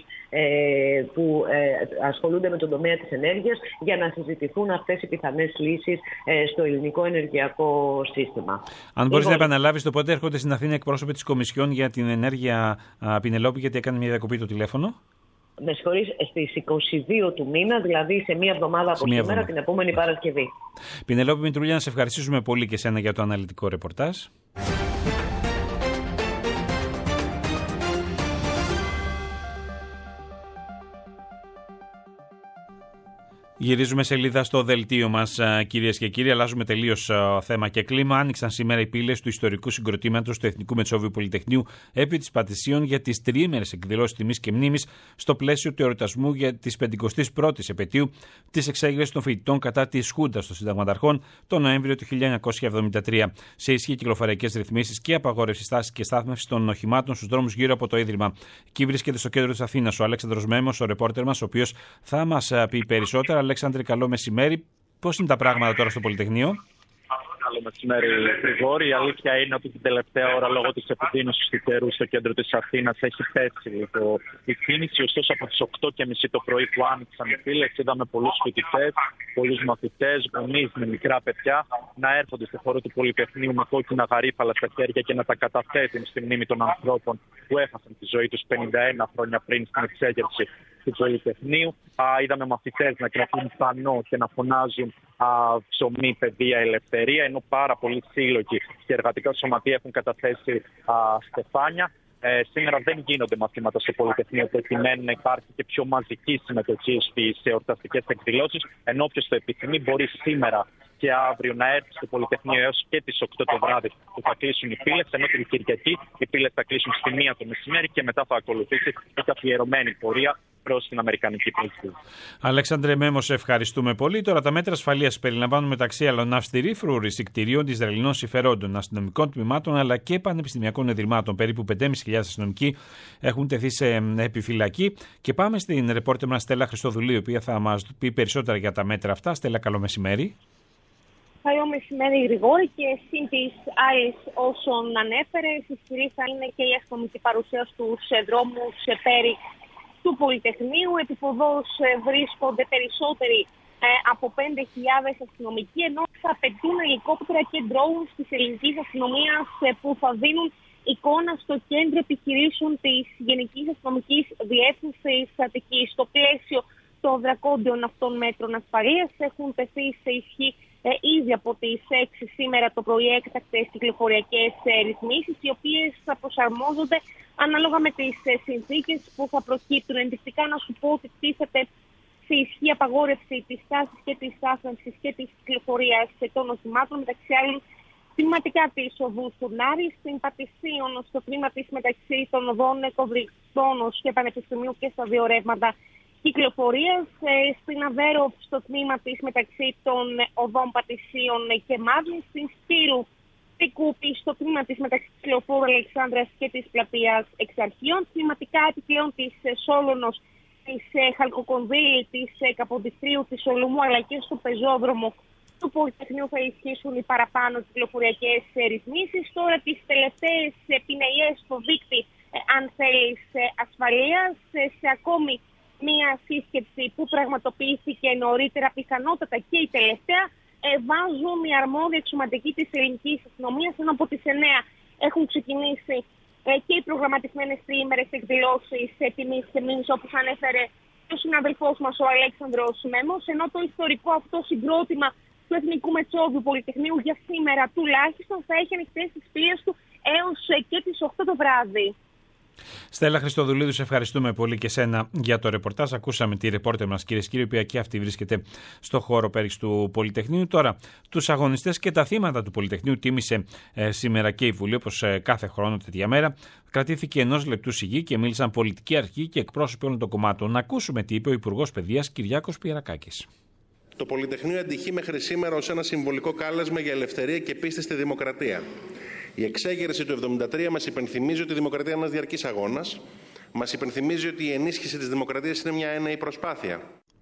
K: ε, που ε, ασχολούνται με τον τομέα της ενέργειας, για να συζητηθούν αυτές οι πιθανές λύσεις ε, στο ελληνικό ενεργειακό σύστημα.
C: Αν μπορείς να επαναλάβεις το πότε έρχονται στην Αθήνα εκπρόσωποι της Κομισιόν για την ενέργεια, Πινελόπη, γιατί έκανε μια διακοπή το τηλέφωνο.
K: Με συγχωρείς, στις είκοσι δύο του μήνα, δηλαδή σε μία εβδομάδα από σήμερα, εβδομάδα. την επόμενη Παρασκευή.
C: Πινελόπη Μητρουλία, να σε ευχαριστήσουμε πολύ και εσένα για το αναλυτικό ρεπορτάζ. Γυρίζουμε σελίδα στο δελτίο μας, κυρίες και κύριοι. Αλλάζουμε τελείως θέμα και κλίμα. Άνοιξαν σήμερα οι πύλες του ιστορικού συγκροτήματος του Εθνικού Μετσόβιου Πολυτεχνείου επί της Πατησίων για τις τριήμερες εκδηλώσεις τιμής και μνήμης στο πλαίσιο του εορτασμού για τις πεντηκοστή πρώτη επετείου της εξέγερσης των φοιτητών κατά της Χούντας των Συνταγματαρχών τον Νοέμβριο του χίλια εννιακόσια εβδομήντα τρία. Σε ισχύ κυκλοφοριακές ρυθμίσεις και απαγόρευση στάσης και στάθμευσης των οχημάτων στους δρόμους γύρω από το Ίδρυμα. Εκεί βρίσκεται στο κέντρο της Αθήνας ο Αλέξανδρος Μέμος, ο ρεπόρτερ μας, ο οποίος θα μας πει περισσότερα. Αλέξανδρε, καλό μεσημέρι. Πώς είναι τα πράγματα τώρα στο Πολυτεχνείο?
L: Καλό μεσημέρι, Γρηγόρη. Η αλήθεια είναι ότι την τελευταία ώρα, λόγω της επιδείνωσης του καιρού στο κέντρο της Αθήνας, έχει πέσει λίγο η κίνηση. Ωστόσο, από τις οκτώ και μισή το πρωί που άνοιξαν οι πύλες, είδαμε πολλούς φοιτητές, πολλούς μαθητές, γονείς με μικρά παιδιά να έρχονται στο χώρο του Πολυτεχνείου με κόκκινα γαρίφαλα στα χέρια και να τα καταθέτουν στη μνήμη των ανθρώπων που έχασαν τη ζωή τους πενήντα ένα χρόνια πριν στην εξέγερση του Πολυτεχνείου. Α, είδαμε μαθητές να κρατούν πανό και να φωνάζουν α, ψωμί, παιδεία, ελευθερία, ενώ πάρα πολλοί σύλλογοι και εργατικά σωματεία έχουν καταθέσει α, στεφάνια. Ε, σήμερα δεν γίνονται μαθήματα στο Πολυτεχνείο προκειμένου να υπάρχει και πιο μαζική συμμετοχή στις εορταστικές εκδηλώσεις, ενώ όποιος το επιθυμεί μπορεί σήμερα και αύριο να έρθει στο Πολυτεχνείο έως και τις οκτώ το βράδυ που θα κλείσουν οι πύλες, ενώ την Κυριακή οι πύλες θα κλείσουν στη μία το μεσημέρι και μετά θα ακολουθήσει η καθιερωμένη πορεία προς την Αμερικανική πληθυσμή.
C: Αλέξανδρε Μέμο, σε ευχαριστούμε πολύ. Τώρα, τα μέτρα ασφαλείας περιλαμβάνουν μεταξύ άλλων αυστηρή φρούρηση κτηρίων Ισραηλινών συμφερόντων, αστυνομικών τμήματων αλλά και πανεπιστημιακών ιδρυμάτων. Περίπου πέντε χιλιάδες πεντακόσιοι αστυνομικοί έχουν τεθεί σε επιφυλακή. Και πάμε στην ρεπόρτερ μας Στέλλα Χριστοδουλίου, η οποία θα μας πει περισσότερα για τα μέτρα αυτά. Στέλλα, καλό μεσημέρι.
M: Καλό μεσημέρι, Γρηγόρη, και συν της άλλης όσων ανέφερε, ισχυρή θα είναι και η αστυνομική παρουσία στους δρόμους περί του Πολυτεχνείου. Επιποδός βρίσκονται περισσότεροι ε, από πέντε χιλιάδες αστυνομικοί, ενώ θα απαιτούν ελικόπτερα και drones της ελληνικής αστυνομίας ε, που θα δίνουν εικόνα στο κέντρο επιχειρήσεων της Γενικής Αστυνομικής Διεύθυνσης Αττικής. Στο πλαίσιο των δρακόντιων αυτών μέτρων ασφαλείας έχουν τεθεί σε ισχύ ε, ήδη από τις έξι σήμερα το πρωί έκτακτες κυκλοφοριακές ε, ρυθμίσεις, οι οποίες θα προσαρμόζονται ανάλογα με τις ε, συνθήκες που θα προκύπτουν. Ενδεικτικά να σου πω ότι τίθεται σε ισχύ απαγόρευση της τάσης και της άθρανσης και της κυκλοφορίας των οχημάτων, μεταξύ άλλων τμηματικά της οδού Στουρνάρη, στην Πατησίων, στο τμήμα της μεταξύ των οδών Κοβρυκτώνος και Πανεπιστημίου και στα δύο ρεύματα κυκλοφορίας, στην Αβέρο στο τμήμα της μεταξύ των οδών Πατησίων και Μάδνης, στην Σπύρου Τικούπη στο τμήμα της μεταξύ της Λεωφόρου Αλεξάνδρας και της Πλατείας Εξαρχείων, τμηματικά επιπλέον της Σόλωνος, της Χαλκοκονδύλη, της Καποντιστρίου, της Σολομού αλλά και στο πεζόδρομο του Πολυτεχνείου θα ισχύσουν οι παραπάνω κυκλοφοριακές ρυθμίσεις. Τώρα τις τελευταίες πινελιές στο δίκτυ, αν θέλεις, ασφαλείας, σε ακόμη μία σύσκεψη που πραγματοποιήθηκε νωρίτερα, πιθανότατα και η τελευταία, βάζουν οι αρμόδιοι εξωματικοί της ελληνικής αστυνομίας, ενώ από τις εννέα έχουν ξεκινήσει και οι προγραμματισμένες τριήμερες εκδηλώσεις τιμής και μήνυς, όπως ανέφερε ο συναδελφός μας ο Αλέξανδρος Μέμος, ενώ το ιστορικό αυτό συγκρότημα του Εθνικού Μετσόβιου Πολυτεχνείου για σήμερα τουλάχιστον θα έχει ανοιχτές τις πύλες του έως και τις οκτώ το βράδυ.
C: Στέλλα Χριστοδουλίδου, σε ευχαριστούμε πολύ και σένα για το ρεπορτάζ. Ακούσαμε τη ρεπόρτερ μας, κυρίες και κύριοι, η οποία και αυτή βρίσκεται στο χώρο πέριξ του Πολυτεχνείου. Τώρα, τους αγωνιστές και τα θύματα του Πολυτεχνείου τίμησε ε, σήμερα και η Βουλή, όπως ε, κάθε χρόνο τέτοια μέρα. Κρατήθηκε ενός λεπτού σιγή και μίλησαν πολιτικοί αρχηγοί και εκπρόσωποι όλων των κομμάτων. Να ακούσουμε τι είπε ο Υπουργός Παιδείας Κυριάκος Πιερακάκης.
N: Το Πολυτεχνείο αντυχεί μέχρι σήμερα ως ένα συμβολικό κάλεσμα για ελευθερία και πίστη στη δημοκρατία. Η εξέγερση του εβδομήντα τρία μας υπενθυμίζει ότι η δημοκρατία είναι ένας διαρκής αγώνας. Μας υπενθυμίζει ότι η ενίσχυση της δημοκρατίας είναι μια έννοια προσπάθεια.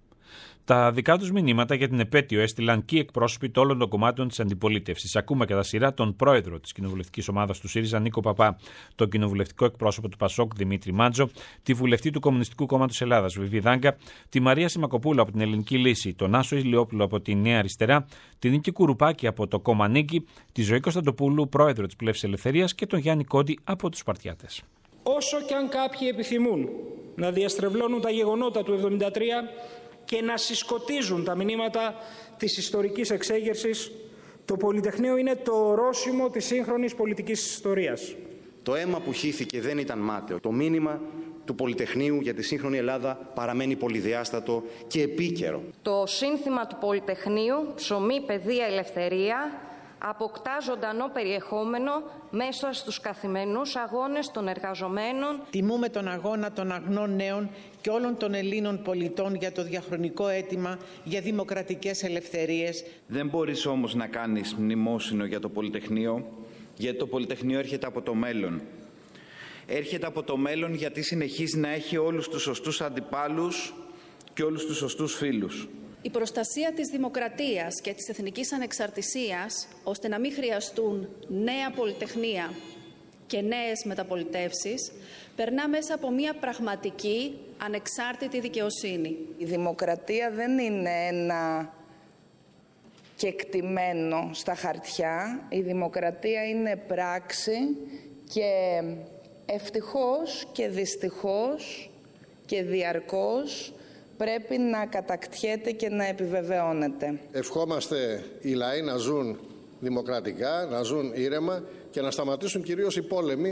C: Τα δικά τους μηνύματα για την επέτειο έστειλαν και οι εκπρόσωποι όλων των κομμάτων της αντιπολίτευσης. Ακούμε κατά σειρά τον πρόεδρο της κοινοβουλευτικής ομάδας του ΣΥΡΙΖΑ, Νίκο Παπά, τον κοινοβουλευτικό εκπρόσωπο του ΠΑΣΟΚ, Δημήτρη Μάντζο, τη βουλευτή του Κομμουνιστικού Κόμματος Ελλάδας, Βιβί Δάγκα, τη Μαρία Σιμακοπούλου από την Ελληνική Λύση, τον Άσο Ηλιόπουλο από τη Νέα Αριστερά, την Νίκη Κουρουπάκη από το Κόμμα Νίκη, τη Ζωή Κωνσταντοπούλου, πρόεδρο της Πλεύσης Ελευθερίας και τον Γιάννη Κόντι από τους Σπαρτιάτες.
O: Όσο κι αν κάποιοι επιθυμούν να διαστρεβλώνουν τα γεγονότα του εβδομήντα τρία και να συσκοτίζουν τα μηνύματα της ιστορικής εξέγερσης, το Πολυτεχνείο είναι το ορόσημο της σύγχρονης πολιτικής ιστορίας.
P: Το αίμα που χύθηκε δεν ήταν μάταιο. Το μήνυμα του Πολυτεχνείου για τη σύγχρονη Ελλάδα παραμένει πολυδιάστατο και επίκαιρο.
Q: Το σύνθημα του Πολυτεχνείου, ψωμί, παιδεία, ελευθερία, αποκτά ζωντανό περιεχόμενο μέσα στους καθημερινούς αγώνες των εργαζομένων.
R: Τιμούμε τον αγώνα των αγνών νέων και όλων των Ελλήνων πολιτών για το διαχρονικό αίτημα για δημοκρατικές ελευθερίες.
S: Δεν μπορείς όμως να κάνεις μνημόσυνο για το Πολυτεχνείο, γιατί το Πολυτεχνείο έρχεται από το μέλλον. Έρχεται από το μέλλον γιατί συνεχίζει να έχει όλους τους σωστούς αντιπάλους και όλους τους σωστούς φίλους.
T: Η προστασία της δημοκρατίας και της εθνικής ανεξαρτησίας, ώστε να μην χρειαστούν νέα πολυτεχνία και νέες μεταπολιτεύσεις, περνά μέσα από μια πραγματική, ανεξάρτητη δικαιοσύνη.
U: Η δημοκρατία δεν είναι ένα κεκτημένο στα χαρτιά. Η δημοκρατία είναι πράξη και ευτυχώς και δυστυχώς και διαρκώς πρέπει να κατακτιέται και να επιβεβαιώνεται.
B: Ευχόμαστε οι λαοί να ζουν δημοκρατικά, να ζουν ήρεμα και να σταματήσουν κυρίως οι πόλεμοι.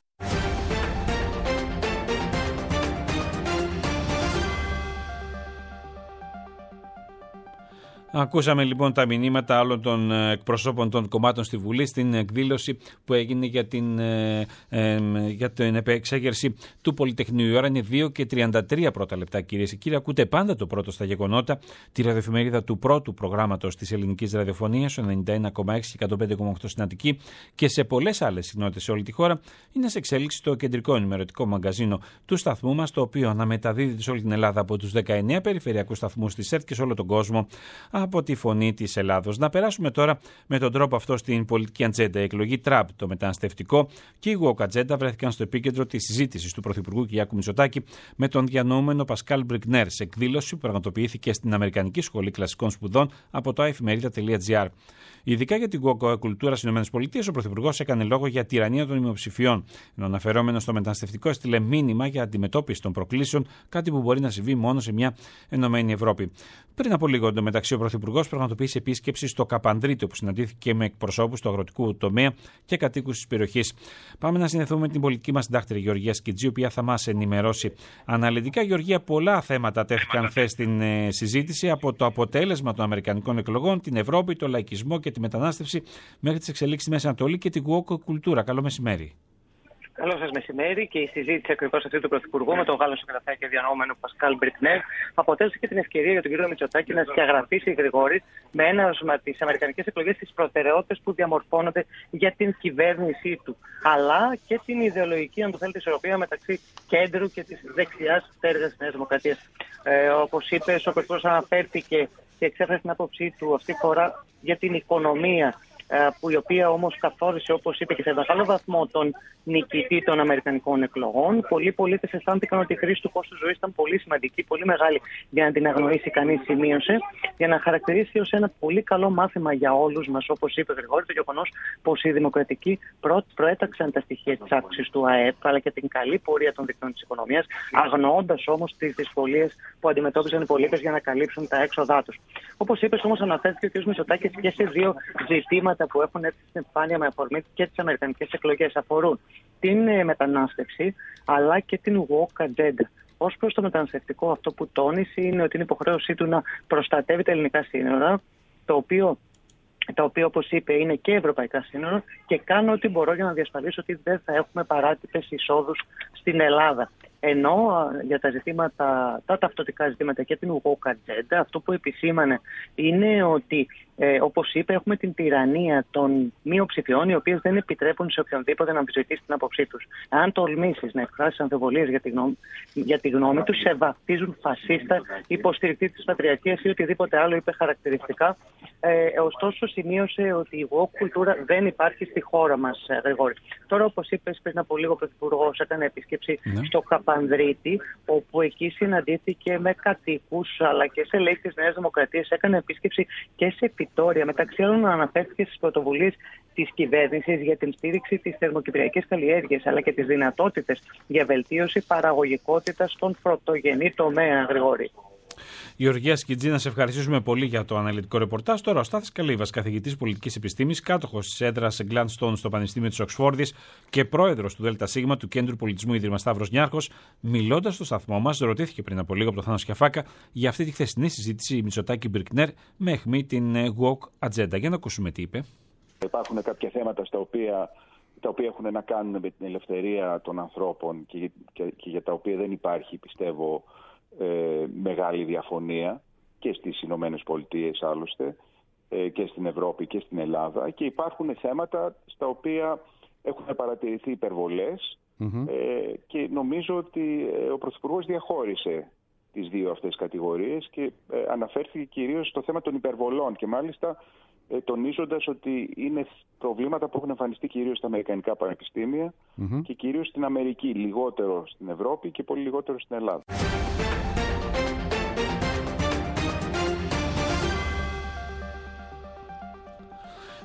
C: Ακούσαμε λοιπόν τα μηνύματα όλων των εκπροσώπων των κομμάτων στη Βουλή στην εκδήλωση που έγινε για την, ε, ε, για την επεξέγερση του Πολυτεχνείου. Η ώρα είναι δύο και τριάντα τρία πρώτα λεπτά, κυρίες και κύριοι. Ακούτε πάντα το πρώτο στα γεγονότα, τη ραδιοεφημερίδα του πρώτου προγράμματος της ελληνικής ραδιοφωνίας, ενενήντα ένα κόμμα έξι και εκατόν πέντε κόμμα οκτώ στην Αττική και σε πολλές άλλες συχνότητες σε όλη τη χώρα. Είναι σε εξέλιξη το κεντρικό ενημερωτικό μαγκαζίνο του σταθμού μας, το οποίο αναμεταδίδεται σε όλη την Ελλάδα από τους δεκαεννέα περιφερειακούς σταθμούς της ΕΡΤ και σε όλο τον κόσμο από τη Φωνή της Ελλάδος. Να περάσουμε τώρα με τον τρόπο αυτό στην πολιτική ατζέντα. Η εκλογή Τραμπ, το μεταναστευτικό και η woke ατζέντα βρέθηκαν στο επίκεντρο της συζήτησης του Πρωθυπουργού Κυριάκου Μητσοτάκη με τον διανοούμενο Πασκάλ Μπρικνέρ σε εκδήλωση που πραγματοποιήθηκε στην Αμερικανική Σχολή Κλασικών Σπουδών από το εφημερίδα τελεία τζι άρ. Ειδικά για την woke κουλτούρα στις ΗΠΑ, ο Πρωθυπουργός έκανε λόγο για τυραννία των ημοψηφιών, ενώ αναφερόμενο στο μεταναστευτικό έστειλε μήνυμα για αντιμετώπιση των προκλήσεων, κάτι που μπορεί να συμβεί μόνο σε μια ενωμένη Ευρώπη. Πριν από λίγο, εντωμεταξύ, ο Πρωθυπουργός πραγματοποίησε επίσκεψη στο Καπανδρίτιο, που συναντήθηκε με εκπροσώπους του αγροτικού τομέα και κατοίκους της περιοχής. Πάμε να συνδεθούμε με την πολιτική μας συντάκτρια Γεωργία Σκιτζή, η οποία θα μας ενημερώσει αναλυτικά. Γεωργία, πολλά θέματα τέθηκαν χθες στην ε, συζήτηση, από το αποτέλεσμα των αμερικανικών εκλογών, την Ευρώπη, το λαϊκισμό και τη μετανάστευση, μέχρι τις εξελίξεις στη Μέση Ανατολή και την woke κουλτούρα. Καλό μεσημέρι.
V: Καλό σας μεσημέρι, και η συζήτηση ακριβώς αυτή του Πρωθυπουργού με τον Γάλλο Συγγραφέα και διανοούμενο Πασκάλ Μπρικνέρ αποτέλεσε και την ευκαιρία για τον κύριο Μητσοτάκη να σκιαγραφίσει γρηγόρη με ένασμα τις αμερικανικές εκλογές τις προτεραιότητες που διαμορφώνονται για την κυβέρνησή του, αλλά και την ιδεολογική, αν το θέλετε, ισορροπία μεταξύ κέντρου και της δεξιάς πτέρυγας της Νέας Δημοκρατίας. Ε, όπως είπε, ο Πρωθυπουργός αναφέρθηκε και εξέφρασε την άποψή του αυτή τη φορά για την οικονομία, που η οποία όμως καθόρισε, όπως είπε, και σε μεγάλο βαθμό τον νικητή των αμερικανικών εκλογών. Πολλοί πολίτες αισθάνθηκαν ότι η κρίση του κόστου ζωής ήταν πολύ σημαντική, πολύ μεγάλη για να την αγνοήσει κανείς, σημείωσε, για να χαρακτηρίσει ως ένα πολύ καλό μάθημα για όλους μας, όπως είπε Γρηγόρη, το γεγονός πως οι δημοκρατικοί προέταξαν τα στοιχεία της αύξησης του ΑΕΠ, αλλά και την καλή πορεία των δικτύων της οικονομίας, αγνοώντας όμως τις δυσκολίες που αντιμετώπιζαν οι πολίτες για να καλύψουν τα έξοδά τους. Όπως είπε, όμως, αναφέρθηκε ο κ. Μητσοτάκης και σε δύο ζητήματα που έχουν έρθει στην επιφάνεια με αφορμή και τις αμερικανικές εκλογές. Αφορούν την ε, μετανάστευση, αλλά και την woke agenda. Ως προς το μεταναστευτικό, αυτό που τόνισε είναι ότι είναι υποχρέωσή του να προστατεύει τα ελληνικά σύνορα, το οποίο, το οποίο όπως είπε, είναι και ευρωπαϊκά σύνορα, και κάνω ό,τι μπορώ για να διασφαλίσω ότι δεν θα έχουμε παράτυπες εισόδους στην Ελλάδα. Ενώ για τα ζητήματα, τα ταυτοτικά ζητήματα και την woke agenda, αυτό που επισήμανε είναι ότι, ε, όπως είπε, έχουμε την τυραννία των μειοψηφιών, οι οποίες δεν επιτρέπουν σε οποιονδήποτε να αμφισβητήσει την άποψή τους. Αν τολμήσεις να εκφράσεις αμφιβολίες για τη γνώμη, για τη γνώμη τους, σε βαφτίζουν φασίστα, υποστηρικτή της πατριαρχίας ή οτιδήποτε άλλο είπε χαρακτηριστικά. Ε, ωστόσο, σημείωσε ότι η woke κουλτούρα δεν υπάρχει στη χώρα μας, Γρηγόρη. Τώρα, όπως είπες, πριν από λίγο ο Πρωθυπουργός έκανε επίσκεψη ναι. στο Καπανδρίτη, όπου εκεί συναντήθηκε με κατοίκους αλλά και σε λαοί της Νέας Δημοκρατίας. Έκανε επίσκεψη και σε Πιτώρια. Μεταξύ άλλων, αναφέρθηκε στις πρωτοβουλίες της κυβέρνησης για την στήριξη της θερμοκυπριακής καλλιέργειας, αλλά και τις δυνατότητες για βελτίωση παραγωγικότητας στον πρωτογενή τομέα, Γρηγόρη.
C: Γεωργία Σκιτζή, να σε ευχαριστήσουμε πολύ για το αναλυτικό ρεπορτάζ. Τώρα ο Στάθης Καλύβας, καθηγητής πολιτικής επιστήμης, κάτοχος της έδρας Gladstone στο Πανεπιστήμιο της Οξφόρδης και πρόεδρος του ΔΣ του Κέντρου Πολιτισμού Ίδρυμα Σταύρος Νιάρχος, μιλώντας στο σταθμό μας, ρωτήθηκε πριν από λίγο από τον Θάνο Σκιαφάκα για αυτή τη χθεσινή συζήτηση Μητσοτάκη Μπρικνέρ με αιχμή την woke agenda. Για να ακούσουμε τι είπε.
W: Υπάρχουν κάποια θέματα στα οποία. τα οποία έχουν να κάνουν με την ελευθερία των ανθρώπων και, και, και για τα οποία δεν υπάρχει, πιστεύω, ε, μεγάλη διαφωνία και στις Ηνωμένες Πολιτείες άλλωστε ε, και στην Ευρώπη και στην Ελλάδα, και υπάρχουν θέματα στα οποία έχουν παρατηρηθεί υπερβολές mm-hmm. ε, και νομίζω ότι ε, ο Πρωθυπουργός διαχώρισε τις δύο αυτές κατηγορίες και ε, αναφέρθηκε κυρίως στο θέμα των υπερβολών και μάλιστα ε, τονίζοντας ότι είναι προβλήματα που έχουν εμφανιστεί κυρίως στα αμερικανικά πανεπιστήμια mm-hmm. και κυρίως στην Αμερική, λιγότερο στην Ευρώπη και πολύ λιγότερο στην Ελλάδα.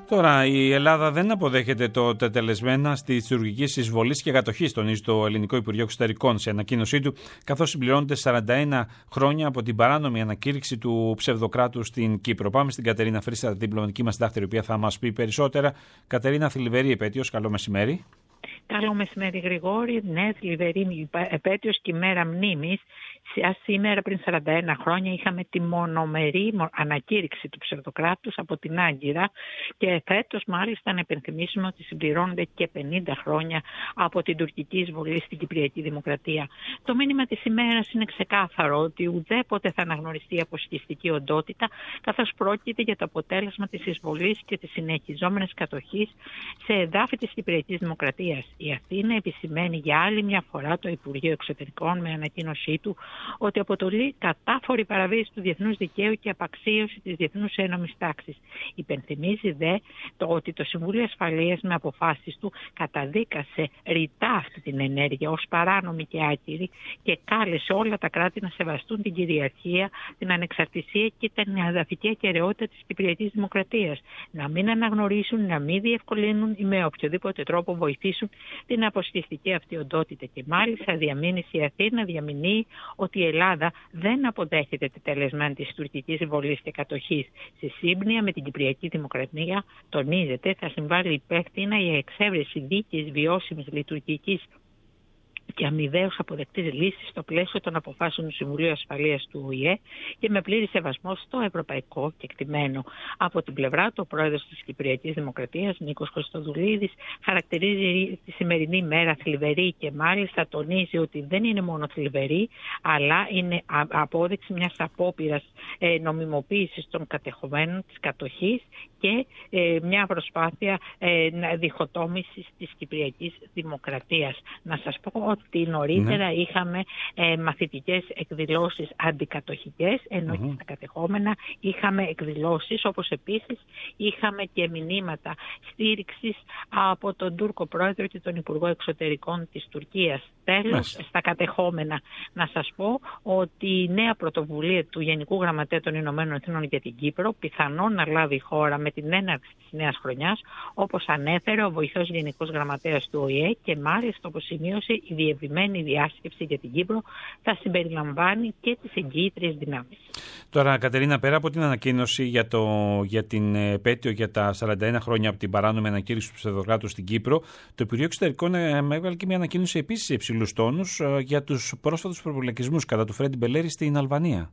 C: Τώρα, η Ελλάδα δεν αποδέχεται το τετελεσμένα τη τουρκική εισβολή και κατοχή, τονίζει το Ελληνικό Υπουργείο Εξωτερικών σε ανακοίνωσή του, καθώς συμπληρώνονται σαράντα ένα χρόνια από την παράνομη ανακήρυξη του ψευδοκράτου στην Κύπρο. Πάμε στην Κατερίνα Φρίστα, την διπλωματική μας συντάκτρια, η οποία θα μας πει περισσότερα. Κατερίνα, θλιβερή επέτειος. Καλό μεσημέρι.
A: Καλό μεσημέρι, Γρηγόρη. Ναι, θλιβερή επέτειος και ημέρα μνήμης. Σήμερα, πριν σαράντα ένα χρόνια, είχαμε τη μονομερή ανακήρυξη του ψευδοκράτους από την Άγκυρα και φέτος, μάλιστα, να επενθυμίσουμε ότι συμπληρώνονται και πενήντα χρόνια από την τουρκική εισβολή στην Κυπριακή Δημοκρατία. Το μήνυμα της ημέρας είναι ξεκάθαρο, ότι ουδέποτε θα αναγνωριστεί η αποσχιστική οντότητα, καθώς πρόκειται για το αποτέλεσμα της εισβολής και της συνεχιζόμενης κατοχής σε εδάφη της Κυπριακής Δημοκρατίας. Η Αθήνα επισημαίνει για άλλη μια φορά το Υπουργείο Εξωτερικών με ανακοίνωσή του ότι αποτελεί κατάφορη παραβίαση του διεθνούς δικαίου και απαξίωση της διεθνούς ένομης τάξης. Υπενθυμίζει δε το ότι το Συμβούλιο Ασφαλείας με αποφάσεις του καταδίκασε ρητά αυτή την ενέργεια ως παράνομη και άκυρη και κάλεσε όλα τα κράτη να σεβαστούν την κυριαρχία, την ανεξαρτησία και την εδαφική ακεραιότητα της Κυπριακής Δημοκρατίας, να μην αναγνωρίσουν, να μην διευκολύνουν ή με οποιοδήποτε τρόπο βοηθήσουν την αποσχιστική αυτή οντότητα. Και μάλιστα διαμήνυσε η Αθήνα, διαμηνύει ότι η Ελλάδα δεν αποδέχεται τη τελεσμένη της τουρκικής εισβολής και κατοχής. Σε σύμπνοια με την Κυπριακή Δημοκρατία, τονίζεται, θα συμβάλλει υπεύθυνα η εξέβρεση δίκαιης, βιώσιμης, λειτουργικής και αμοιβαίως αποδεκτής λύσης στο πλαίσιο των αποφάσεων του Συμβουλίου Ασφαλείας του Ο Η Ε και με πλήρη σεβασμό στο ευρωπαϊκό κεκτημένο. Από την πλευρά του, ο πρόεδρος της Κυπριακής Δημοκρατίας, Νίκος Χριστοδουλίδης, χαρακτηρίζει τη σημερινή μέρα θλιβερή και μάλιστα τονίζει ότι δεν είναι μόνο θλιβερή, αλλά είναι απόδειξη μιας απόπειρας ε, νομιμοποίησης των κατεχομένων της κατοχής και ε, μια προσπάθεια ε, διχοτόμησης της Κυπριακής Δημοκρατίας. Να σας πω ότι νωρίτερα ναι. είχαμε ε, μαθητικές εκδηλώσεις αντικατοχικές, ενώ mm-hmm. και στα κατεχόμενα είχαμε εκδηλώσεις, όπως επίσης είχαμε και μηνύματα στήριξης από τον Τούρκο Πρόεδρο και τον Υπουργό Εξωτερικών της Τουρκίας. Τέλος, mm-hmm. στα κατεχόμενα να σας πω ότι η νέα πρωτοβουλία του Γενικού Γραμματέα των Ηνωμένων Εθνών για την Κύπρο πιθανόν να λάβει η χώρα με την έναρξη της νέας χρονιάς, όπως ανέφερε ο βοηθός Γενικός Γραμματέας του Ο Η Ε και μάλιστα, όπως σημείωσε, η διευρυμένη διάσκεψη για την Κύπρο θα συμπεριλαμβάνει και τις εγγυήτριες δυνάμεις.
C: Τώρα, Κατερίνα, πέρα από την ανακοίνωση για, το, για την επέτειο για τα σαράντα ένα χρόνια από την παράνομη ανακήρυξη του ψευδοκράτους στην Κύπρο, το Υπουργείο Εξωτερικών έβγαλε και μια ανακοίνωση επίσης σε υψηλούς τόνους για τους πρόσφατους προπολογισμούς κατά του Φρέντι Μπελέρη στην Αλβανία.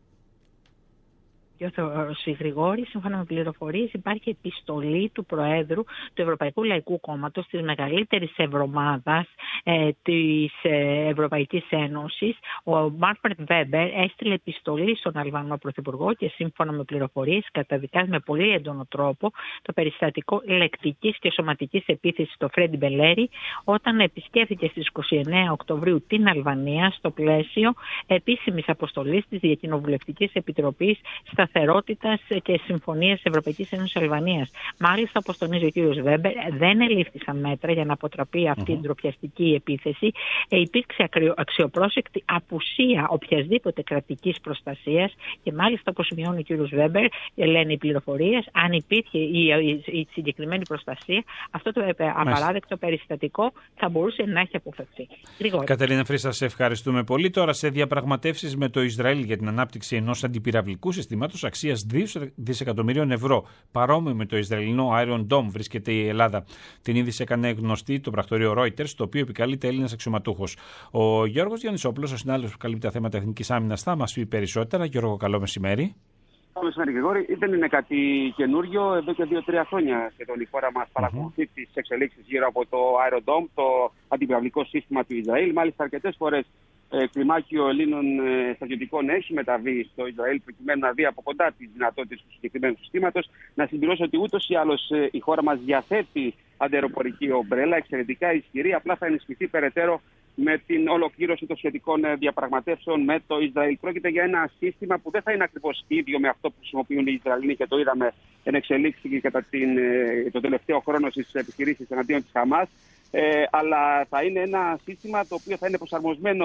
A: Ο Γρηγόρη, σύμφωνα με πληροφορίες, υπάρχει επιστολή του Προέδρου του Ευρωπαϊκού Λαϊκού Κόμματος, της μεγαλύτερης ευρωομάδας ε, της ε, Ευρωπαϊκής Ένωσης. Ο Μάνφρετ Βέμπερ έστειλε επιστολή στον Αλβανό Πρωθυπουργό και σύμφωνα με πληροφορίες καταδικάζει με πολύ έντονο τρόπο το περιστατικό λεκτικής και σωματικής επίθεσης στο Φρέντι Μπελέρη όταν επισκέφθηκε στις είκοσι εννέα Οκτωβρίου την Αλβανία στο πλαίσιο επίσημης αποστολής της Διακοινοβουλευτικής Επιτροπής Σταθερότητας και Συμφωνίας Ευρωπαϊκής Ένωσης Αλβανίας. Μάλιστα, όπως τονίζει ο κ. Βέμπερ, δεν ελήφθησαν μέτρα για να αποτραπεί αυτή mm-hmm. η ντροπιαστική επίθεση. Ε, υπήρξε αξιοπρόσεκτη απουσία οποιασδήποτε κρατικής προστασίας και μάλιστα, όπως σημειώνει ο κ. Βέμπερ, λένε οι πληροφορίες, αν υπήρχε η, η, η συγκεκριμένη προστασία, αυτό το απαράδεκτο περιστατικό θα μπορούσε να έχει αποφευθεί. Γρηγόρη.
C: Κατερίνα Φρίστα, σε ευχαριστούμε πολύ. Τώρα, σε διαπραγματεύσεις με το Ισραήλ για την ανάπτυξη ενός αντιπυραυλικού συστήματος αξίας δύο δισεκατομμυρίων ευρώ, παρόμοιο με το Ισραηλινό Iron Dome, βρίσκεται η Ελλάδα. Την είδηση έκανε γνωστή το πρακτορείο Reuters, το οποίο επικαλείται Έλληνας αξιωματούχος. Ο Γιώργος Διονυσόπουλος, ο συνάδελφος που καλύπτει τα θέματα εθνικής άμυνας, θα μας πει περισσότερα. Γιώργο, καλό μεσημέρι.
D: Καλό μεσημέρι, Γρηγόρη. Δεν είναι κάτι καινούριο. Εδώ και δύο-τρία χρόνια σχεδόν η χώρα μας παρακολουθεί mm-hmm. τις εξελίξεις γύρω από το Iron Dome, το αντιπυραυλικό σύστημα του Ισραήλ. Μάλιστα, αρκετές φορές ε, κλιμάκιο Ελλήνων ε, στρατιωτικών έχει μεταβεί στο Ισραήλ προκειμένου να δει από κοντά τις δυνατότητες του συγκεκριμένου συστήματος. Να συμπληρώσω ότι ούτως ή άλλως ε, η χώρα μας διαθέτει αντιαεροπορική ομπρέλα, εξαιρετικά ισχυρή. Απλά θα ενισχυθεί περαιτέρω με την ολοκλήρωση των σχετικών διαπραγματεύσεων με το Ισραήλ. Πρόκειται για ένα σύστημα που δεν θα είναι ακριβώς ίδιο με αυτό που χρησιμοποιούν οι Ισραηλοί και το είδαμε εν εξελίξει κατά την, το τελευταίο χρόνο στις επιχειρήσεις εναντίον της Χαμάς. Ε, αλλά θα είναι ένα σύστημα το οποίο θα είναι προσαρμοσμένο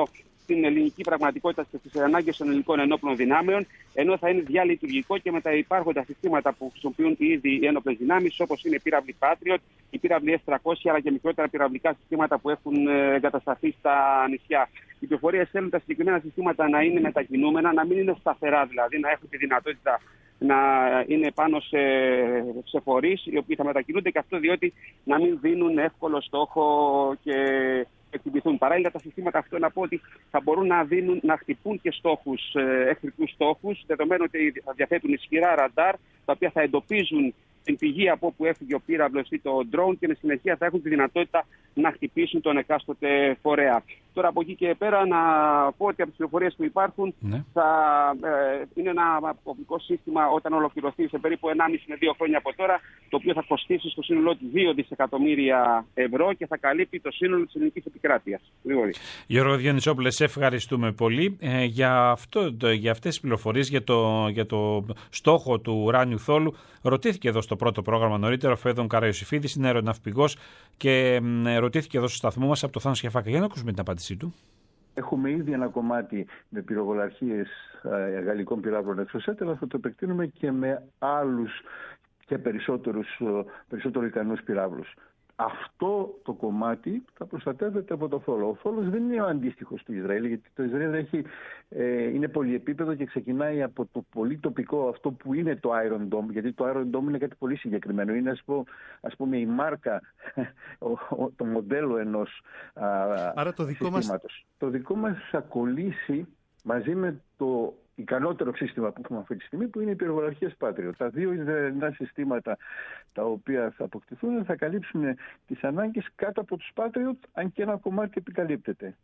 D: στην ελληνική πραγματικότητα και στις ανάγκες των ελληνικών ενόπλων δυνάμεων, ενώ θα είναι διαλειτουργικό και με τα υπάρχοντα συστήματα που χρησιμοποιούν ήδη οι ένοπλες δυνάμεις, όπως είναι η πύραυλη Patriot, η πύραυλη ες τριακόσια αλλά και μικρότερα πυραυλικά συστήματα που έχουν εγκατασταθεί στα νησιά. Οι πληροφορίες θέλουν τα συγκεκριμένα συστήματα να είναι μετακινούμενα, να μην είναι σταθερά δηλαδή, να έχουν τη δυνατότητα να είναι πάνω σε, σε φορείς οι οποίοι θα μετακινούνται, και αυτό διότι να μην δίνουν εύκολο στόχο και εκτιμηθούν. Παράλληλα, τα συστήματα αυτό να πω ότι θα μπορούν να, δίνουν, να χτυπούν και στόχους, εχθρικούς στόχους, δεδομένου ότι θα διαθέτουν ισχυρά ραντάρ, τα οποία θα εντοπίζουν την πηγή από όπου έφυγε ο πύραυλος ή το drone και με συνεχεία θα έχουν τη δυνατότητα να χτυπήσουν τον εκάστοτε φορέα. Τώρα από εκεί και πέρα να πω ότι από τις πληροφορίες που υπάρχουν ναι. θα ε, είναι ένα οπλικό σύστημα όταν ολοκληρωθεί σε περίπου ενάμιση με δύο χρόνια από τώρα, το οποίο θα κοστίσει στο σύνολό του δύο δισεκατομμύρια ευρώ και θα καλύπτει το σύνολο της ελληνικής επικράτειας.
C: Γιώργο Διονυσόπουλε, σε ευχαριστούμε πολύ ε, για, αυτό, το, για αυτές τις πληροφορίες, για το, για το στόχο του ουράνιου θόλου. Ρωτήθηκε εδώ στο πρώτο πρόγραμμα νωρίτερα ο Φέδων Καραϊωσηφίδης, είναι αεροναυπηγός και ε, ρωτήθηκε εδώ στο σταθμό μας από το Θάνο Σκιαφάκα. Για να ακούσουμε την απάντησή του.
F: Έχουμε ήδη ένα κομμάτι με πυροβολαρχίες ε, γαλλικών πυράβλων εξωσέτ, αλλά θα το επεκτείνουμε και με άλλους και περισσότερους, περισσότερο ικανούς πυράβλους. Αυτό το κομμάτι θα προστατεύεται από το θόλο. Ο θόλος δεν είναι ο αντίστοιχος του Ισραήλ, γιατί το Ισραήλ έχει, ε, είναι πολυεπίπεδο και ξεκινάει από το πολύ τοπικό, αυτό που είναι το Iron Dome, γιατί το Iron Dome είναι κάτι πολύ συγκεκριμένο. Είναι, ας πούμε, ας πούμε η μάρκα, το μοντέλο ενός Άρα το δικό συστήματος. Μας... Το δικό μας θα κολλήσει μαζί με το ικανότερο σύστημα που έχουμε αυτή τη στιγμή, που είναι οι πυροβολαρχίες Patriot. Τα δύο Ισραηλινά συστήματα τα οποία θα αποκτηθούν θα καλύψουν τις ανάγκες κάτω από τους Patriot, αν και ένα κομμάτι επικαλύπτεται.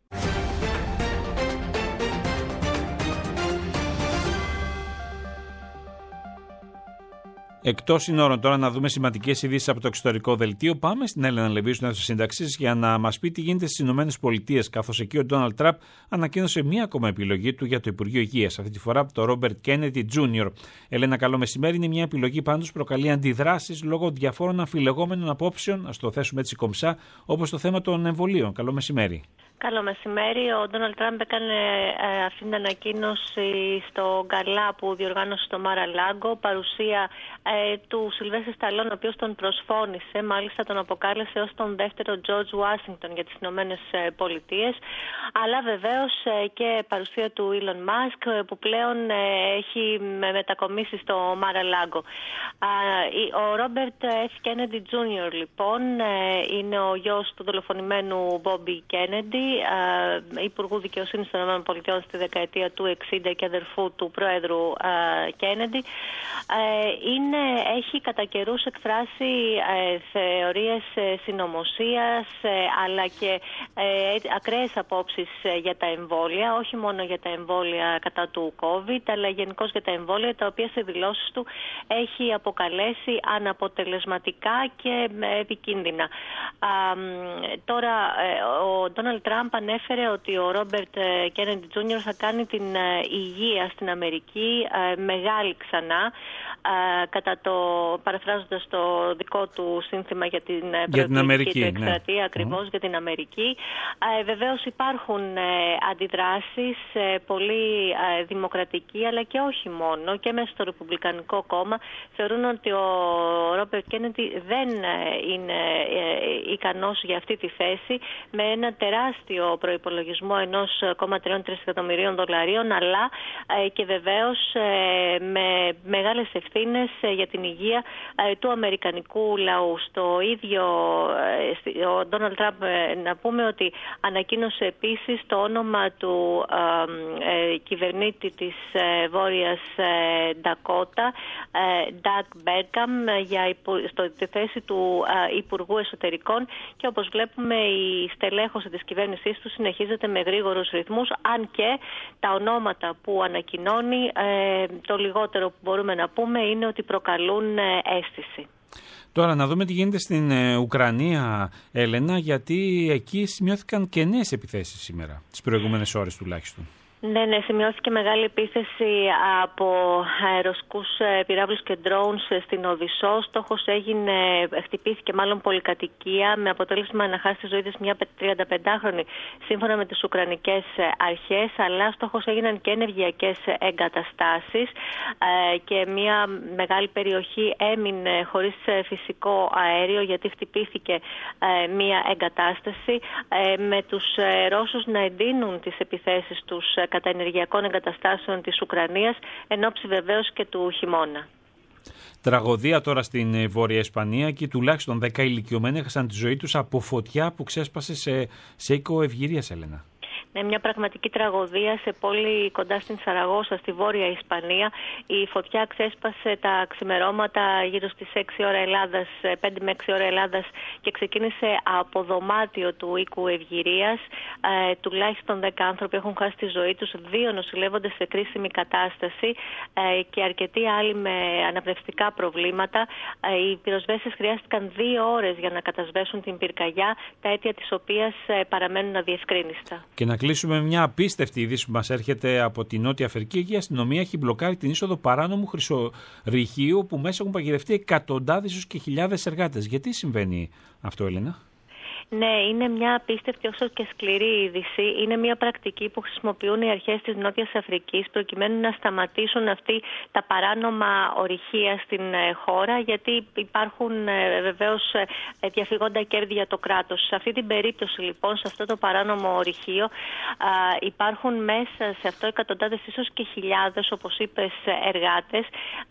C: Εκτός συνόρων, τώρα να δούμε σημαντικές ειδήσεις από το εξωτερικό δελτίο. Πάμε στην Έλενα Λεβίου, στην αίθουσα σύνταξης, για να μας πει τι γίνεται στις Ηνωμένες Πολιτείες. Καθώς εκεί ο Ντόναλντ Τραμπ ανακοίνωσε μία ακόμα επιλογή του για το Υπουργείο Υγείας. Αυτή τη φορά από το Ρόμπερτ Κέννεντι Τζούνιορ. Έλενα, καλό μεσημέρι. Είναι μια επιλογή πάντως που προκαλεί αντιδράσεις λόγω διαφόρων αμφιλεγόμενων απόψεων, ας το θέσουμε έτσι κομψά, όπως το θέμα των εμβολίων. Καλό μεσημέρι.
G: Καλό μεσημέρι. Ο Ντόναλντ Τραμπ έκανε ε, αυτή την ανακοίνωση στο γκαλά που διοργάνωσε στο Μάρα-Λάγκο, παρουσία ε, του Σιλβέστερ Σταλόν, ο οποίος τον προσφώνησε, μάλιστα τον αποκάλεσε ως τον δεύτερο George Washington για τις Ηνωμένες Πολιτείες, αλλά βεβαίως ε, και παρουσία του Elon Musk, ε, που πλέον ε, έχει μετακομίσει στο Μάρα-Λάγκο. Ο Ρόμπερτ Εφ Κέννεντι Τζούνιορ λοιπόν ε, είναι ο γιος του δολοφονημένου Μπόμπι Κέννεντι, Υπουργού Δικαιοσύνης των ΗΠΑ στη δεκαετία του εξήντα και αδερφού του Πρόεδρου Κέννεντι. Είναι, έχει κατά καιρούς εκφράσει θεωρίες συνωμοσίας αλλά και ακραίες απόψεις για τα εμβόλια, όχι μόνο για τα εμβόλια κατά του COVID, αλλά γενικώς για τα εμβόλια, τα οποία σε δηλώσεις του έχει αποκαλέσει αναποτελεσματικά και επικίνδυνα. Τώρα, ο Ντόναλντ Τραμπ ανέφερε ότι ο Ρόμπερτ Κέννεντι Τζούνιορ θα κάνει την υγεία στην Αμερική μεγάλη ξανά, κατά το, παραφράζοντας το δικό του σύνθημα για την προεκλογική του εκστρατεία, ναι. Ακριβώς mm. για την Αμερική. Βεβαίως υπάρχουν αντιδράσεις πολύ δημοκρατικοί, αλλά και όχι μόνο, και μέσα στο Ρεπουμπλικανικό κόμμα θεωρούν ότι ο Ρόμπερτ Κέννεντι δεν είναι ικανός για αυτή τη θέση, με ένα τεράστιο προϋπολογισμό ενός κόμμα τριάντα τρία εκατομμυρίων δολαρίων, αλλά και βεβαίως με μεγάλες ευθύνες για την υγεία του αμερικανικού λαού. Στο ίδιο, ο Ντόναλντ Τραμπ, να πούμε ότι ανακοίνωσε επίσης το όνομα του ε, κυβερνήτη της ε, Βόρειας ε, Ντακότα, ε, Ντακ Μπέρκαμ, για υπο, στο, στη θέση του ε, Υπουργού Εσωτερικών, και όπως βλέπουμε η στελέχωση της κυβέρνησής του συνεχίζεται με γρήγορους ρυθμούς, αν και τα ονόματα που ανακοινώνει, ε, το λιγότερο που μπορούμε να πούμε είναι ότι προκαλούν ε, αίσθηση.
C: Τώρα να δούμε τι γίνεται στην ε, Ουκρανία, Έλενα, γιατί εκεί σημειώθηκαν και νέες επιθέσεις σήμερα, τις προηγούμενες ώρες τουλάχιστον.
G: Ναι, ναι, σημειώθηκε μεγάλη επίθεση από αεροσκούς πυράβλους και drones στην Οδυσσό. Στόχος έγινε, χτυπήθηκε μάλλον πολυκατοικία με αποτέλεσμα να χάσει τη ζωή της μια τριανταπεντάχρονη σύμφωνα με τις ουκρανικές αρχές, αλλά στόχος έγιναν και ενεργειακές εγκαταστάσεις και μια μεγάλη περιοχή έμεινε χωρίς φυσικό αέριο γιατί χτυπήθηκε μια εγκατάσταση, με τους Ρώσους να εντείνουν τις επιθέσεις τους κατά ενεργειακών εγκαταστάσεων της Ουκρανίας, εν ώψη βεβαίως και του χειμώνα.
C: Τραγωδία τώρα στην Βόρεια Ισπανία και τουλάχιστον δέκα ηλικιωμένοι έχασαν τη ζωή τους από φωτιά που ξέσπασε σε, σε οίκο ευγυρίας, Έλενα.
G: Είναι μια πραγματική τραγωδία σε πόλη κοντά στην Σαραγώσα, στη Βόρεια Ισπανία. Η φωτιά ξέσπασε τα ξημερώματα γύρω στις έξι ώρα Ελλάδας, πέντε με έξι ώρα Ελλάδας και ξεκίνησε από δωμάτιο του οίκου ευγυρίας. Ε, τουλάχιστον δέκα άνθρωποι έχουν χάσει τη ζωή τους, δύο νοσηλεύονται σε κρίσιμη κατάσταση ε, και αρκετοί άλλοι με αναπνευστικά προβλήματα. Ε, οι πυροσβέστες χρειάστηκαν δύο ώρες για να κατασβέσουν την πυρκαγιά, τα αίτια της οποίας ε, παραμένουν αδιευκρίνιστα.
C: Και να κλείσουμε με μια απίστευτη είδηση που μας έρχεται από τη Νότια Αφρική. Εκεί η αστυνομία έχει μπλοκάρει την είσοδο παράνομου χρυσορυχείου που μέσα έχουν παγιδευτεί εκατοντάδες έως και χιλιάδες εργάτες. Γιατί συμβαίνει αυτό, Έλενα?
G: Ναι, είναι μια απίστευτη όσο και σκληρή είδηση. Είναι μια πρακτική που χρησιμοποιούν οι αρχές της Νότιας Αφρικής προκειμένου να σταματήσουν αυτοί τα παράνομα ορυχεία στην χώρα, γιατί υπάρχουν βεβαίως διαφυγόντα κέρδη για το κράτος. Σε αυτή την περίπτωση λοιπόν, σε αυτό το παράνομο ορυχείο, υπάρχουν μέσα σε αυτό εκατοντάδες ίσως και χιλιάδες, όπως είπες, εργάτες.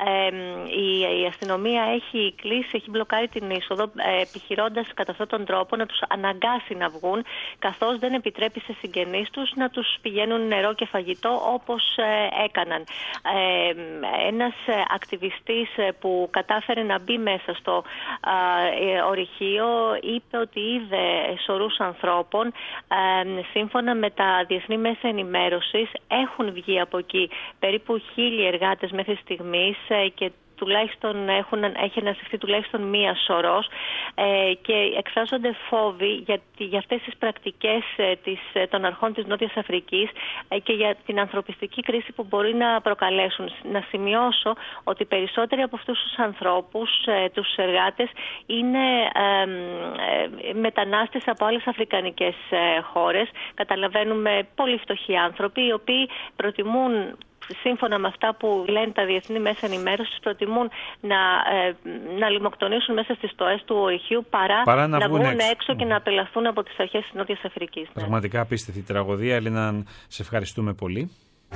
G: Η αστυνομία έχει κλείσει, έχει μπλοκάρει την είσοδο, επιχειρώντας κατά αυτόν τον τρόπο να τους αναγκάσει να βγουν, καθώς δεν επιτρέπει σε συγγενείς τους να τους πηγαίνουν νερό και φαγητό όπως ε, έκαναν. Ε, ένας ακτιβιστής που κατάφερε να μπει μέσα στο ε, ορυχείο είπε ότι είδε σωρούς ανθρώπων. Ε, σύμφωνα με τα διεθνή μέσα ενημέρωσης έχουν βγει από εκεί περίπου χίλιοι εργάτες μέχρι στιγμής ε, και τουλάχιστον έχουν, έχει ανασυχθεί τουλάχιστον μία σωρός ε, και εκφράζονται φόβοι για, για αυτές τις πρακτικές ε, της, ε, των αρχών της Νότιας Αφρικής ε, και για την ανθρωπιστική κρίση που μπορεί να προκαλέσουν. Να σημειώσω ότι περισσότεροι από αυτούς τους ανθρώπους, ε, τους εργάτες, είναι ε, ε, μετανάστες από άλλες αφρικανικές ε, χώρες. Καταλαβαίνουμε πολύ φτωχοί άνθρωποι, οι οποίοι προτιμούν, σύμφωνα με αυτά που λένε τα διεθνή μέσα ενημέρωσης, προτιμούν να, ε, να λιμοκτονήσουν μέσα στις στοές του ορυχείου παρά, παρά να, να βγουν έξω, έξω και να απελαθούν από τις αρχές της Νότιας Αφρικής.
C: Πραγματικά ναι. Απίστευτη τραγωδία. Έλληνα, σε ευχαριστούμε πολύ.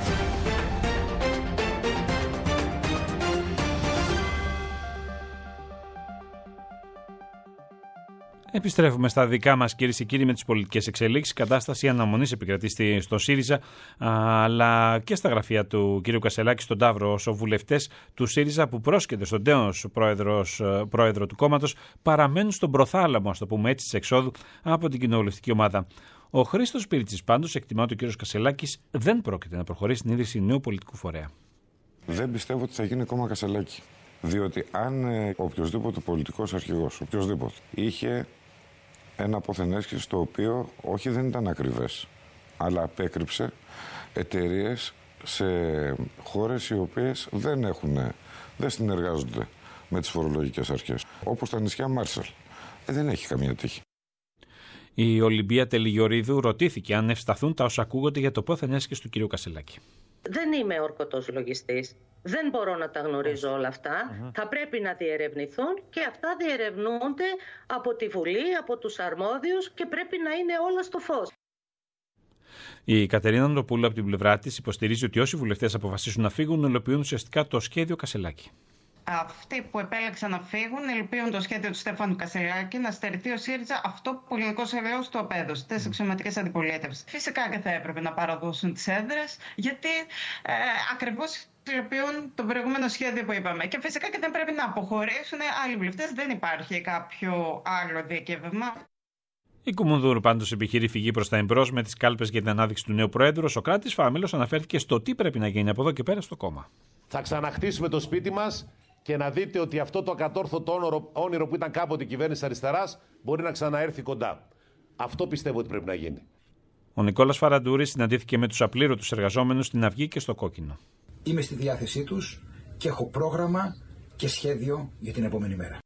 C: Επιστρέφουμε στα δικά μας, κυρίες και κύριοι, με τις πολιτικές εξελίξεις. Η κατάσταση αναμονής επικρατεί στο ΣΥΡΙΖΑ, αλλά και στα γραφεία του κ. Κασσελάκη στον Ταύρο, όσο βουλευτές του ΣΥΡΙΖΑ που πρόσκειται στον τέος πρόεδρο του κόμματος παραμένουν στον προθάλαμο, ας το πούμε έτσι, της εξόδου από την κοινοβουλευτική ομάδα. Ο Χρήστος Πίριτσης πάντως εκτιμά ότι ο κ. Κασσελάκης δεν πρόκειται να προχωρήσει στην ίδρυση νέου πολιτικού φορέα.
E: Δεν πιστεύω ότι θα γίνει κόμμα Κασσελάκη. Διότι αν ε, οποιοδήποτε πολιτικός αρχηγός, οποιοδήποτε, είχε ένα αποθενέσχυση το οποίο όχι δεν ήταν ακριβές, αλλά απέκρυψε εταιρείες σε χώρες οι οποίες δεν έχουν, δεν συνεργάζονται με τις φορολογικές αρχές, όπως τα νησιά Μάρσαλ. Ε, δεν έχει καμία τύχη.
C: Η Ολυμπία Τελιγιορίδου ρωτήθηκε αν ευσταθούν τα όσα ακούγονται για το αποθενέσχυση του κ. Κασσελάκη.
H: Δεν είμαι ορκωτός λογιστής. Δεν μπορώ να τα γνωρίζω όλα αυτά. Uh-huh. Θα πρέπει να διερευνηθούν και αυτά διερευνούνται από τη Βουλή, από τους αρμόδιους και πρέπει να είναι όλα στο φως.
C: Η Κατερίνα Νοτοπούλου από την πλευρά της υποστηρίζει ότι όσοι βουλευτές αποφασίσουν να φύγουν, ελοποιούν ουσιαστικά το σχέδιο Κασσελάκη.
I: Αυτοί που επέλεξαν να φύγουν ελπίζουν το σχέδιο του Στέφανου Κασσελάκη να στερηθεί ο ΣΥΡΙΖΑ αυτό που ο ελληνικός ελαιός του απέδωσε, τις αξιωματικές αντιπολίτευσεις. Φυσικά και θα έπρεπε να παραδώσουν τις έδρες, γιατί ε, ακριβώς υλοποιούν το προηγούμενο σχέδιο που είπαμε. Και φυσικά και δεν πρέπει να αποχωρήσουν άλλοι βουλευτές, δεν υπάρχει κάποιο άλλο διακύβευμα.
C: Η Κουμουνδούρου πάντως επιχειρεί φυγή προς τα εμπρός με τις κάλπες για την ανάδειξη του νέου Προέδρου. Ο Σωκράτης Φαμίλος αναφέρθηκε στο τι πρέπει να γίνει από εδώ και πέρα στο κόμμα.
X: Θα ξαναχτίσουμε το σπίτι μας και να δείτε ότι αυτό το ακατόρθωτο όνειρο που ήταν κάποτε η κυβέρνηση αριστεράς μπορεί να ξαναέρθει κοντά. Αυτό πιστεύω ότι πρέπει να γίνει.
C: Ο Νικόλας Φαραντούρης συναντήθηκε με τους απλήρωτους εργαζόμενους στην Αυγή και στο Κόκκινο.
J: Είμαι στη διάθεσή τους και έχω πρόγραμμα και σχέδιο για την επόμενη μέρα.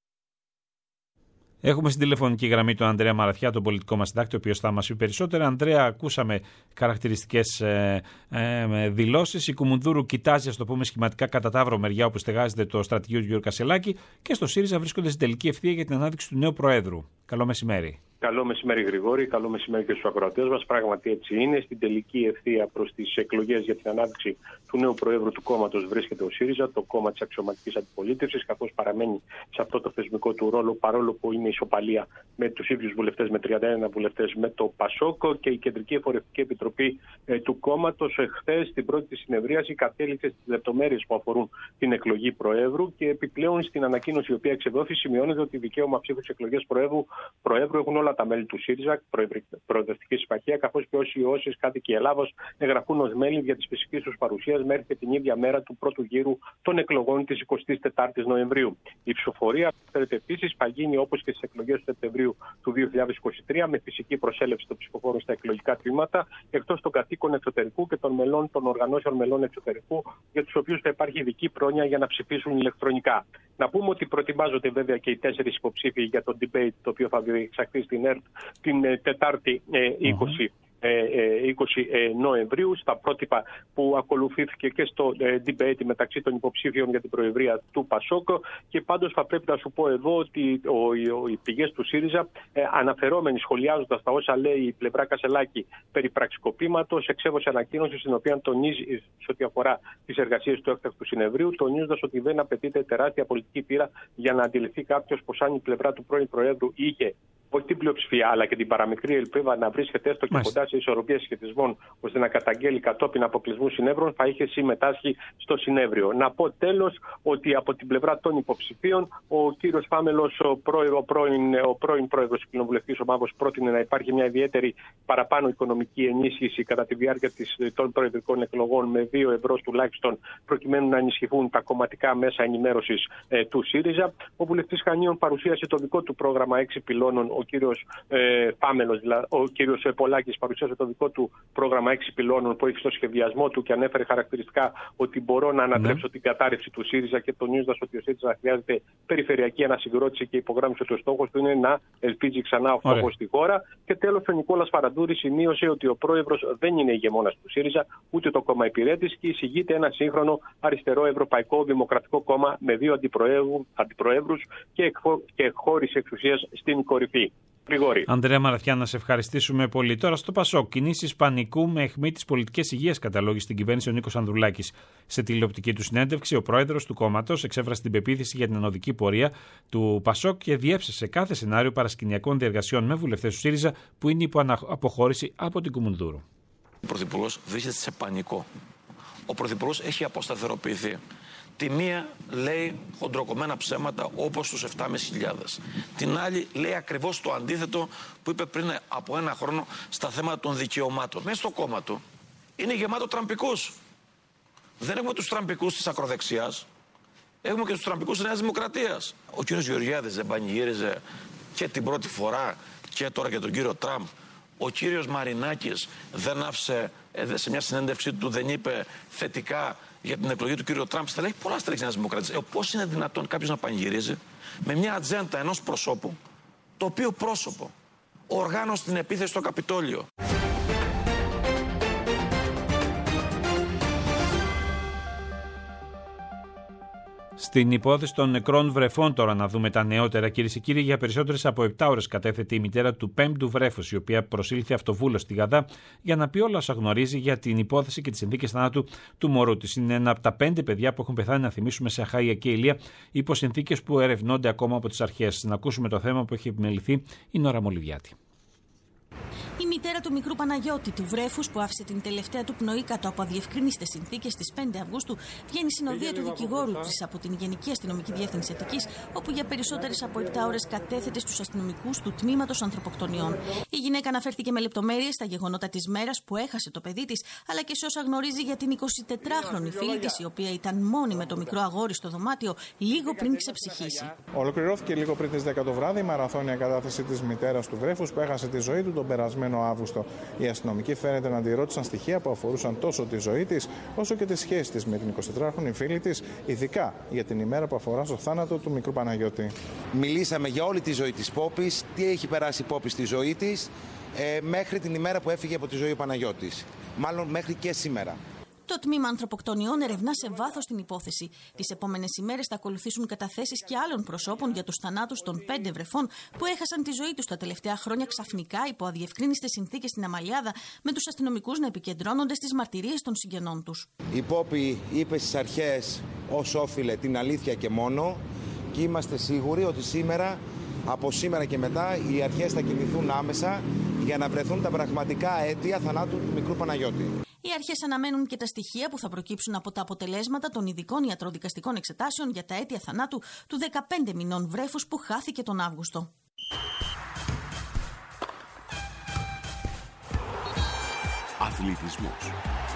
C: Έχουμε στην τηλεφωνική γραμμή τον Ανδρέα Μαραθιά, τον πολιτικό μας συντάκτη, ο οποίος θα μας πει περισσότερα. Ανδρέα, ακούσαμε χαρακτηριστικές ε, ε, δηλώσεις. Η Κουμουνδούρου κοιτάζει, ας το πούμε σχηματικά, κατά ταύρο μεριά όπου στεγάζεται το στρατηγείο του Γιώργου Κασελάκη, και στο ΣΥΡΙΖΑ βρίσκονται στην τελική ευθεία για την ανάδειξη του νέου Προέδρου. Καλό μεσημέρι.
K: Καλό μεσημέρι, Γρηγόρη. Καλό μεσημέρι και στους ακροατές μας. Πράγματι έτσι είναι. Στην τελική ευθεία προς τις εκλογές για την ανάδειξη του νέου Προέδρου του κόμματος βρίσκεται ο ΣΥΡΙΖΑ, το κόμμα της αξιωματικής αντιπολίτευσης, καθώς παραμένει σε αυτό το θεσμικό του ρόλο, παρόλο που είναι ισοπαλία με τους ίδιους βουλευτές, με τριάντα ένα βουλευτές με το ΠΑΣΟΚ, και η Κεντρική Εφορευτική Επιτροπή ε, του κόμματος εχθές στην πρώτη της συνεδρίαση κατέληξε στις λεπτομέρειες που αφορούν την εκλογή Προέδρου, και επιπλέον στην ανακοίνωση η οποία εξεδόθη σημειώνεται ότι δικαίωμα ψήφου στις εκλογές Προέδρου, Προέδρου έχουν όλα τα μέλη του ΣΥΡΙΖΑ, Προεδρευτική Συμμαχία, καθώς και όσοι ή όσες κάτοικοι Ελλάδος εγγραφούν ως μέλη για τη φυσική τους παρουσία μέχρι και την ίδια μέρα του πρώτου γύρου των εκλογών της εικοστής τετάρτης Νοεμβρίου. Η ψηφοφορία επίσης θα γίνει όπως και στις εκλογές του Σεπτεμβρίου του δύο χιλιάδες είκοσι τρία, με φυσική προσέλευση των ψηφοφόρων στα εκλογικά τμήματα, εκτός των κατοίκων εξωτερικού και των μελών των οργανώσεων μελών εξωτερικού, για τους οποίους θα υπάρχει ειδική πρόνοια για να ψηφίσουν ηλεκτρονικά. Να πούμε ότι προετοιμάζονται βέβαια και οι τέσσερις υποψήφοι για το debate, το οποίο θα διεξαχθεί στην ΕΡΤ την Τετάρτη είκοσι. είκοσι Νοεμβρίου, στα πρότυπα που ακολουθήθηκε και στο debate μεταξύ των υποψήφιων για την προεδρία του ΠΑΣΟΚ. Και πάντως θα πρέπει να σου πω εδώ ότι οι πηγές του ΣΥΡΙΖΑ, αναφερόμενοι, σχολιάζοντας τα όσα λέει η πλευρά Κασελάκη περί πραξικοπήματος, εξέδωσε ανακοίνωση στην οποία τονίζει, σε ό,τι αφορά τις εργασίες του έκτακτου συνεδρίου, τονίζοντας ότι δεν απαιτείται τεράστια πολιτική πείρα για να αντιληφθεί κάποιος πως αν η πλευρά του πρώην Προέδρου είχε όχι την πλειοψηφία, αλλά και την παραμικρή ελπίδα να βρίσκεται έστω και κοντά σε ισορροπία σχετισμών, ώστε να καταγγέλει κατόπιν αποκλεισμού συνεύρων, θα είχε συμμετάσχει στο συνέδριο. Να πω τέλος ότι από την πλευρά των υποψηφίων, ο κύριος Φάμελος, ο πρώην, ο πρώην, ο πρώην πρόεδρος της κοινοβουλευτικής ομάδος, πρότεινε να υπάρχει μια ιδιαίτερη παραπάνω οικονομική ενίσχυση κατά τη διάρκεια της, των προεδρικών εκλογών με δύο ευρώ τουλάχιστον, προκειμένου να ενισχυθούν τα κομματικά μέσα ενημέρωσης ε, του ΣΥΡΙΖΑ. Ο βουλευτής Χανίων παρουσίασε το δικό του πρόγραμμα έξι πυλώνων. Ο κύριος ε, Πάμελος, δηλαδή, ο κύριος ε, Πολάκης παρουσίασε το δικό του πρόγραμμα έξι πυλώνων που έχει στο σχεδιασμό του και ανέφερε χαρακτηριστικά ότι μπορώ να ανατρέψω ναι. την κατάρρευση του ΣΥΡΙΖΑ, και τονίζοντας ότι ο ΣΥΡΙΖΑ χρειάζεται περιφερειακή ανασυγκρότηση, και υπογράμμισε ότι ο στόχος του είναι να ελπίζει ξανά ο φτωχός στη χώρα. Και τέλος, ο Νικόλας Φαραντούρης σημείωσε ότι ο πρόεδρος δεν είναι ηγεμόνας του ΣΥΡΙΖΑ, ούτε το κόμμα υπηρέτης, και εισηγείται ένα σύγχρονο αριστερό ευρωπαϊκό δημοκρατικό κόμμα με δύο αντιπροέδρους και εκχώρηση εξουσίας στην κορυφή. Γρηγόρη.
C: Ανδρέα Μαραθιά, να σε ευχαριστήσουμε πολύ. Τώρα στο ΠΑΣΟΚ, κινήσεις πανικού με αιχμή της πολιτικής υγείας, καταλόγησε στην κυβέρνηση ο Νίκος Ανδρουλάκης. Σε τηλεοπτική του συνέντευξη, ο πρόεδρος του κόμματος εξέφρασε την πεποίθηση για την ανωδική πορεία του ΠΑΣΟΚ και διέψευσε κάθε σενάριο παρασκηνιακών διεργασιών με βουλευτές του ΣΥΡΙΖΑ που είναι υπό αποχώρηση από την Κουμουνδούρου.
L: Ο Πρωθυπουργός βρίσκεται σε πανικό. Ο Πρωθυπουργός έχει αποσταθεροποιηθεί. Τη μία λέει χοντροκομμένα ψέματα όπως τους επτά χιλιάδες πεντακόσιους. Την άλλη λέει ακριβώς το αντίθετο που είπε πριν από ένα χρόνο στα θέματα των δικαιωμάτων. Μέσα στο κόμμα του είναι γεμάτο τραμπικούς. Δεν έχουμε τους τραμπικούς της ακροδεξιάς. Έχουμε και τους τραμπικούς της Νέας Δημοκρατίας. Ο κ. Γεωργιάδης δεν πανηγύριζε και την πρώτη φορά και τώρα και τον κύριο Τραμπ. Ο κύριος Μαρινάκης δεν άφησε, σε μια συνέντευξή του δεν είπε θετικά για την εκλογή του κύριου Τραμπ. Θα λέει πολλά στελέχη της Νέας Δημοκρατίας. Ε, πώς είναι δυνατόν κάποιος να πανηγυρίζει με μια ατζέντα ενός προσώπου, το οποίο πρόσωπο οργάνωσε την επίθεση στο Καπιτόλιο.
C: Στην υπόθεση των νεκρών βρεφών, τώρα να δούμε τα νεότερα, κυρίες και κύριοι. Για περισσότερες από επτά ώρες κατέθεται η μητέρα του πέμπτου βρέφους, η οποία προσήλθε αυτοβούλος στη Γαδά για να πει όλα όσα γνωρίζει για την υπόθεση και τις συνθήκες θανάτου του μωρού της. Είναι ένα από τα πέντε παιδιά που έχουν πεθάνει, να θυμίσουμε, σε Αχάια και Ηλία, υπό συνθήκες που ερευνώνται ακόμα από τις αρχές. Να ακούσουμε το θέμα που έχει επιμεληθεί η Νόρα Μολυβιάτη.
M: Η μητέρα του μικρού Παναγιώτη, του βρέφους που άφησε την τελευταία του πνοή κάτω από αδιευκρίνιστες συνθήκες στις πέντε Αυγούστου, βγαίνει συνοδεία του δικηγόρου της από την Γενική Αστυνομική Διεύθυνση Αττικής, όπου για περισσότερες από επτά ώρες κατέθεται στους αστυνομικούς του Τμήματος Ανθρωποκτονιών. Η γυναίκα αναφέρθηκε με λεπτομέρειες στα γεγονότα της μέρας που έχασε το παιδί της, αλλά και σε όσα γνωρίζει για την εικοσιτετράχρονη φίλη της, η οποία ήταν μόνη με το μικρό αγόρι στο δωμάτιο λίγο πριν ξεψυχήσει.
Y: Ολοκληρώθηκε λίγο πριν τις δέκα το βράδυ η μαραθώνια κατάθεση της μητέρας του βρέφους που έχασε τη ζωή του τον περασμένο
N: Αύγουστο. Οι αστυνομικοί φαίνεται να αντιρώτησαν στοιχεία που αφορούσαν τόσο τη ζωή της, όσο και τη σχέση της με την εικοσιτετράχρονη φίλη της, ειδικά για την ημέρα που αφορά στο θάνατο του μικρού Παναγιώτη.
O: Μιλήσαμε για όλη τη ζωή της Πόπης, τι έχει περάσει η Πόπη στη ζωή της, ε, μέχρι την ημέρα που έφυγε από τη ζωή ο Παναγιώτης. Μάλλον μέχρι και σήμερα.
M: Το τμήμα ανθρωποκτονιών ερευνά σε βάθος την υπόθεση. Τις επόμενες ημέρες θα ακολουθήσουν καταθέσεις και άλλων προσώπων για τους θανάτους των πέντε βρεφών που έχασαν τη ζωή τους τα τελευταία χρόνια ξαφνικά υπό αδιευκρίνιστες συνθήκες στην Αμαλιάδα, με τους αστυνομικούς να επικεντρώνονται στις μαρτυρίες των συγγενών τους.
O: Η Πόπη είπε στις αρχές ως όφιλε την αλήθεια και μόνο, και είμαστε σίγουροι ότι σήμερα, από σήμερα και μετά, οι αρχές θα κινηθούν άμεσα για να βρεθούν τα πραγματικά αίτια θανάτου του μικρού Παναγιώτη.
M: Οι αρχές αναμένουν και τα στοιχεία που θα προκύψουν από τα αποτελέσματα των ειδικών ιατροδικαστικών εξετάσεων για τα αίτια θανάτου του δεκαπέντε μηνών βρέφους που χάθηκε τον Αύγουστο.
P: Αθλητισμός.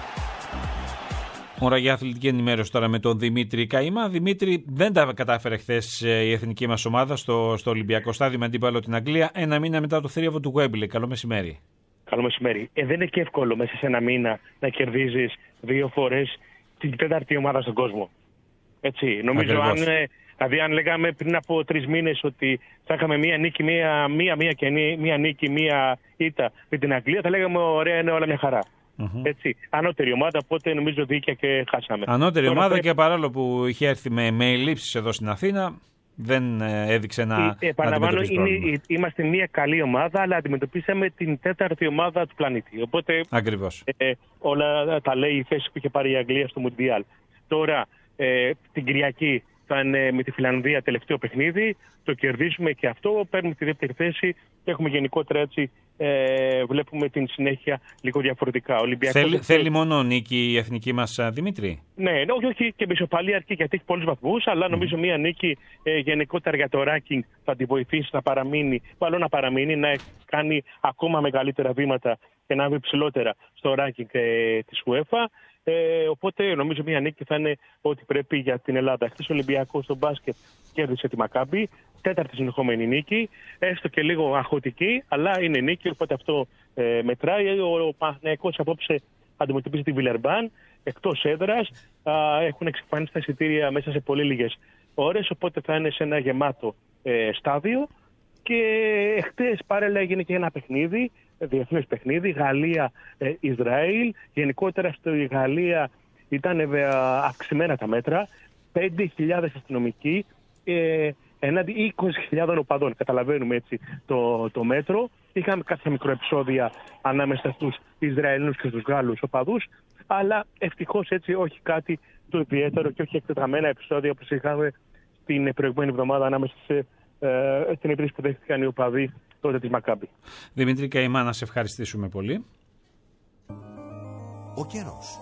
C: Ώρα για αθλητική ενημέρωση τώρα με τον Δημήτρη Καΐμα. Δημήτρη, δεν τα κατάφερε χθες η εθνική μας ομάδα στο, στο Ολυμπιακό στάδιο με αντίπαλο την Αγγλία, ένα μήνα μετά το θρίαβο του Γουέμπλε. Καλό μεσημέρι.
K: Καλό μεσημέρι. Ε, δεν είναι και εύκολο μέσα σε ένα μήνα να κερδίζεις δύο φορές την τέταρτη ομάδα στον κόσμο. Έτσι. Νομίζω αν, δηλαδή, αν λέγαμε πριν από τρεις μήνες ότι θα είχαμε μία νίκη, μία, μία, μία, και μία νίκη, μία ήττα με την Αγγλία, θα λέγαμε ωραία, είναι όλα μια χαρά. Mm-hmm. Έτσι. Ανώτερη ομάδα, οπότε νομίζω δίκαια και χάσαμε.
C: Ανώτερη
K: Τώρα
C: ομάδα
K: πρέπει...
C: και παρόλο που είχε έρθει με, με ελλείψεις εδώ στην Αθήνα, δεν έδειξε να.
K: Επαναλαμβάνω, είμαστε μια καλή ομάδα, αλλά αντιμετωπίσαμε την τέταρτη ομάδα του πλανήτη. Οπότε.
C: Ακριβώς.
K: Ε, όλα τα λέει η θέση που είχε πάρει η Αγγλία στο Μουντιάλ. Τώρα, ε, την Κυριακή θα είναι με τη Φιλανδία τελευταίο παιχνίδι. Το κερδίζουμε και αυτό. Παίρνουμε τη δεύτερη θέση και έχουμε γενικότερα έτσι. Ε, βλέπουμε την συνέχεια λίγο διαφορετικά. Ολυμπιακός
C: θέλει,
K: δεν...
C: θέλει μόνο νίκη η εθνική μας, Δημήτρη.
K: Ναι, όχι, όχι και με ισοπαλία αρκεί γιατί έχει πολλούς βαθμούς, αλλά νομίζω mm. μία νίκη ε, γενικότερα για το ranking θα τη βοηθήσει να παραμείνει, μάλλον να παραμείνει, να κάνει ακόμα μεγαλύτερα βήματα και να βγει ψηλότερα στο ranking ε, της UEFA. Ε, οπότε νομίζω μία νίκη θα είναι ό,τι πρέπει για την Ελλάδα. Χθες ο Ολυμπιακός στο μπάσκετ κέρδισε τη Μακάμπι, τέταρτη συνεχόμενη νίκη, έστω και λίγο αγχωτική, αλλά είναι νίκη, οπότε αυτό ε, μετράει. Ο Παναθηναϊκός απόψε αντιμετωπίζει τη Βιλερμπάν εκτός έδρας. Α, έχουν εξαφανίσει τα εισιτήρια μέσα σε πολύ λίγες ώρες, οπότε θα είναι σε ένα γεμάτο ε, στάδιο. Και χτες παρέλα έγινε και ένα παιχνίδι, διεθνές παιχνίδι, Γαλλία-Ισραήλ. Γενικότερα στη Γαλλία ήταν αυξημένα τα μέτρα, πέντε χιλιάδες αστυνομικοί ε, ενάντια είκοσι χιλιάδες οπαδών. Καταλαβαίνουμε έτσι το, το μέτρο. Είχαμε κάποια μικροεπισόδια ανάμεσα στους Ισραηλινούς και στους Γάλλους οπαδούς, αλλά ευτυχώς έτσι όχι κάτι το ιδιαίτερο και όχι εκτεταμένα επεισόδια όπως είχαμε την προηγούμενη εβδομάδα ανάμεσα σε, ε, στην επίθεση που δέχτηκαν οι οπαδοί τότε της Μακάμπη.
C: Δημήτρη Καΐμα, να σε ευχαριστήσουμε πολύ.
P: Ο καιρός.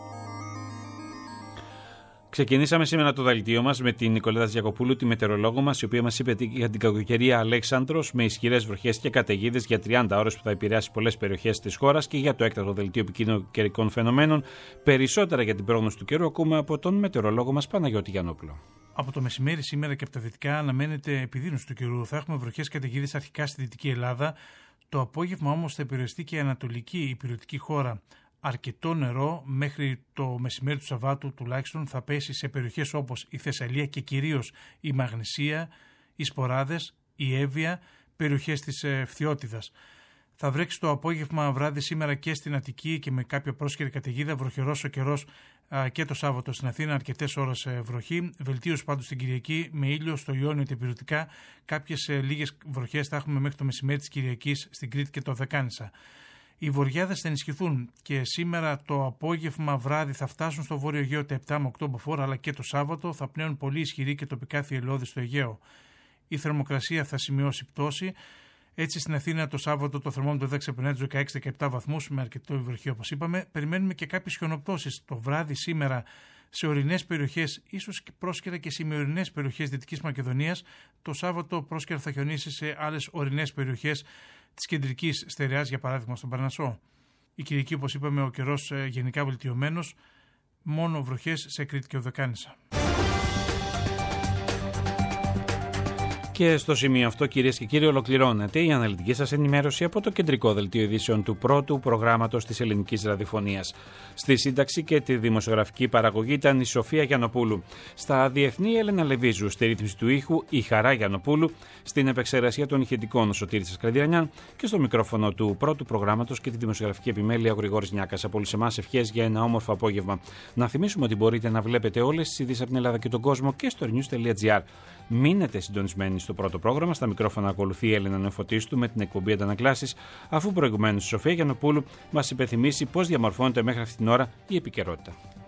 C: Ξεκινήσαμε σήμερα το δελτίο μας με την Νικολέτα Διακοπούλου, τη μετεωρολόγο μας, η οποία μας είπε για την κακοκαιρία Αλέξανδρος με ισχυρές βροχές και καταιγίδες για τριάντα ώρες που θα επηρεάσει πολλές περιοχές της χώρας, και για το έκτακτο δελτίο επικίνδυνων καιρικών φαινομένων. Περισσότερα για την πρόγνωση του καιρού ακούμε από τον μετεωρολόγο μας Παναγιώτη Γιαννόπουλο.
Q: Από το μεσημέρι σήμερα και από τα δυτικά αναμένεται επιδείνωση του καιρού. Θα έχουμε βροχές καταιγίδες αρχικά στη Δυτική Ελλάδα. Το απόγευμα όμως θα επηρεαστεί και η ανατολική υπηρετική χώρα. Αρκετό νερό μέχρι το μεσημέρι του Σαββάτου τουλάχιστον θα πέσει σε περιοχές όπως η Θεσσαλία και κυρίως η Μαγνησία, οι Σποράδες, η Εύβοια, περιοχές της Φθιώτιδας. Θα βρέξει το απόγευμα βράδυ σήμερα και στην Αττική και με κάποια πρόσχερη καταιγίδα, βροχερός ο καιρός και το Σάββατο στην Αθήνα, αρκετές ώρες βροχή. Βελτίωση πάντως στην Κυριακή με ήλιο στο Ιόνιο και υπηρετικά. Κάποιες λίγες βροχές θα έχουμε μέχρι το μεσημέρι της Κυριακής στην Κρήτη και το Δεκάνησα. Οι βοριάδες θα ενισχυθούν και σήμερα το απόγευμα βράδυ θα φτάσουν στο Βόρειο Αιγαίο τα επτά με οκτώ μποφόρ, αλλά και το Σάββατο θα πνέουν πολύ ισχυρή και τοπικά θυελλώδη στο Αιγαίο. Η θερμοκρασία θα σημειώσει πτώση. Έτσι στην Αθήνα το Σάββατο το θερμόμετρο θα ξεπερνάει τους δεκαέξι με δεκαεπτά βαθμούς με αρκετό βροχή όπως είπαμε. Περιμένουμε και κάποιες χιονοπτώσεις το βράδυ σήμερα σε ορεινές περιοχές, ίσως και πρόσκαιρα και σε ημιορεινές περιοχές Δυτικής Μακεδονίας. Το Σάββατο πρόσκαιρα θα χιονίσει σε άλλες ορεινές περιοχές της κεντρικής στερεάς, για παράδειγμα στον Παρνασσό. Η Κυριακή, όπως είπαμε, ο καιρός γενικά βελτιωμένος, μόνο βροχές σε Κρήτη και Οδεκάνησα.
C: Και στο σημείο αυτό, κυρίες και κύριοι, ολοκληρώνεται η αναλυτική σας ενημέρωση από το κεντρικό δελτίο ειδήσεων του πρώτου προγράμματος της ελληνικής ραδιοφωνίας. Στη σύνταξη και τη δημοσιογραφική παραγωγή ήταν η Σοφία Γιαννοπούλου. Στα διεθνή, η Έλενα Λεβίζου. Στη ρύθμιση του ήχου η Χαρά Γιαννοπούλου. Στην επεξεργασία των ηχητικών, ο Σωτήρης Κρατηρανιάν. Και στο μικρόφωνο του πρώτου προγράμματος και τη δημοσιογραφική επιμέλεια, ο Γρηγόρης Νιάκας. Από όλους εμάς ευχές για ένα όμορφο απόγευμα. Να θυμίσουμε ότι μπορείτε να βλέπετε όλες τις ειδήσεις από την Ελλάδα και τον κόσμο και στο news τελεία gr. Μείνετε συντονισμένοι στο πρώτο πρόγραμμα. Στα μικρόφωνα ακολουθεί η Έλενα Νεοφωτίστου με την εκπομπή Αντανακλάσεις, αφού προηγουμένως η Σοφία Γιαννοπούλου μας υπενθυμίσει πώς διαμορφώνεται μέχρι αυτή την ώρα η επικαιρότητα.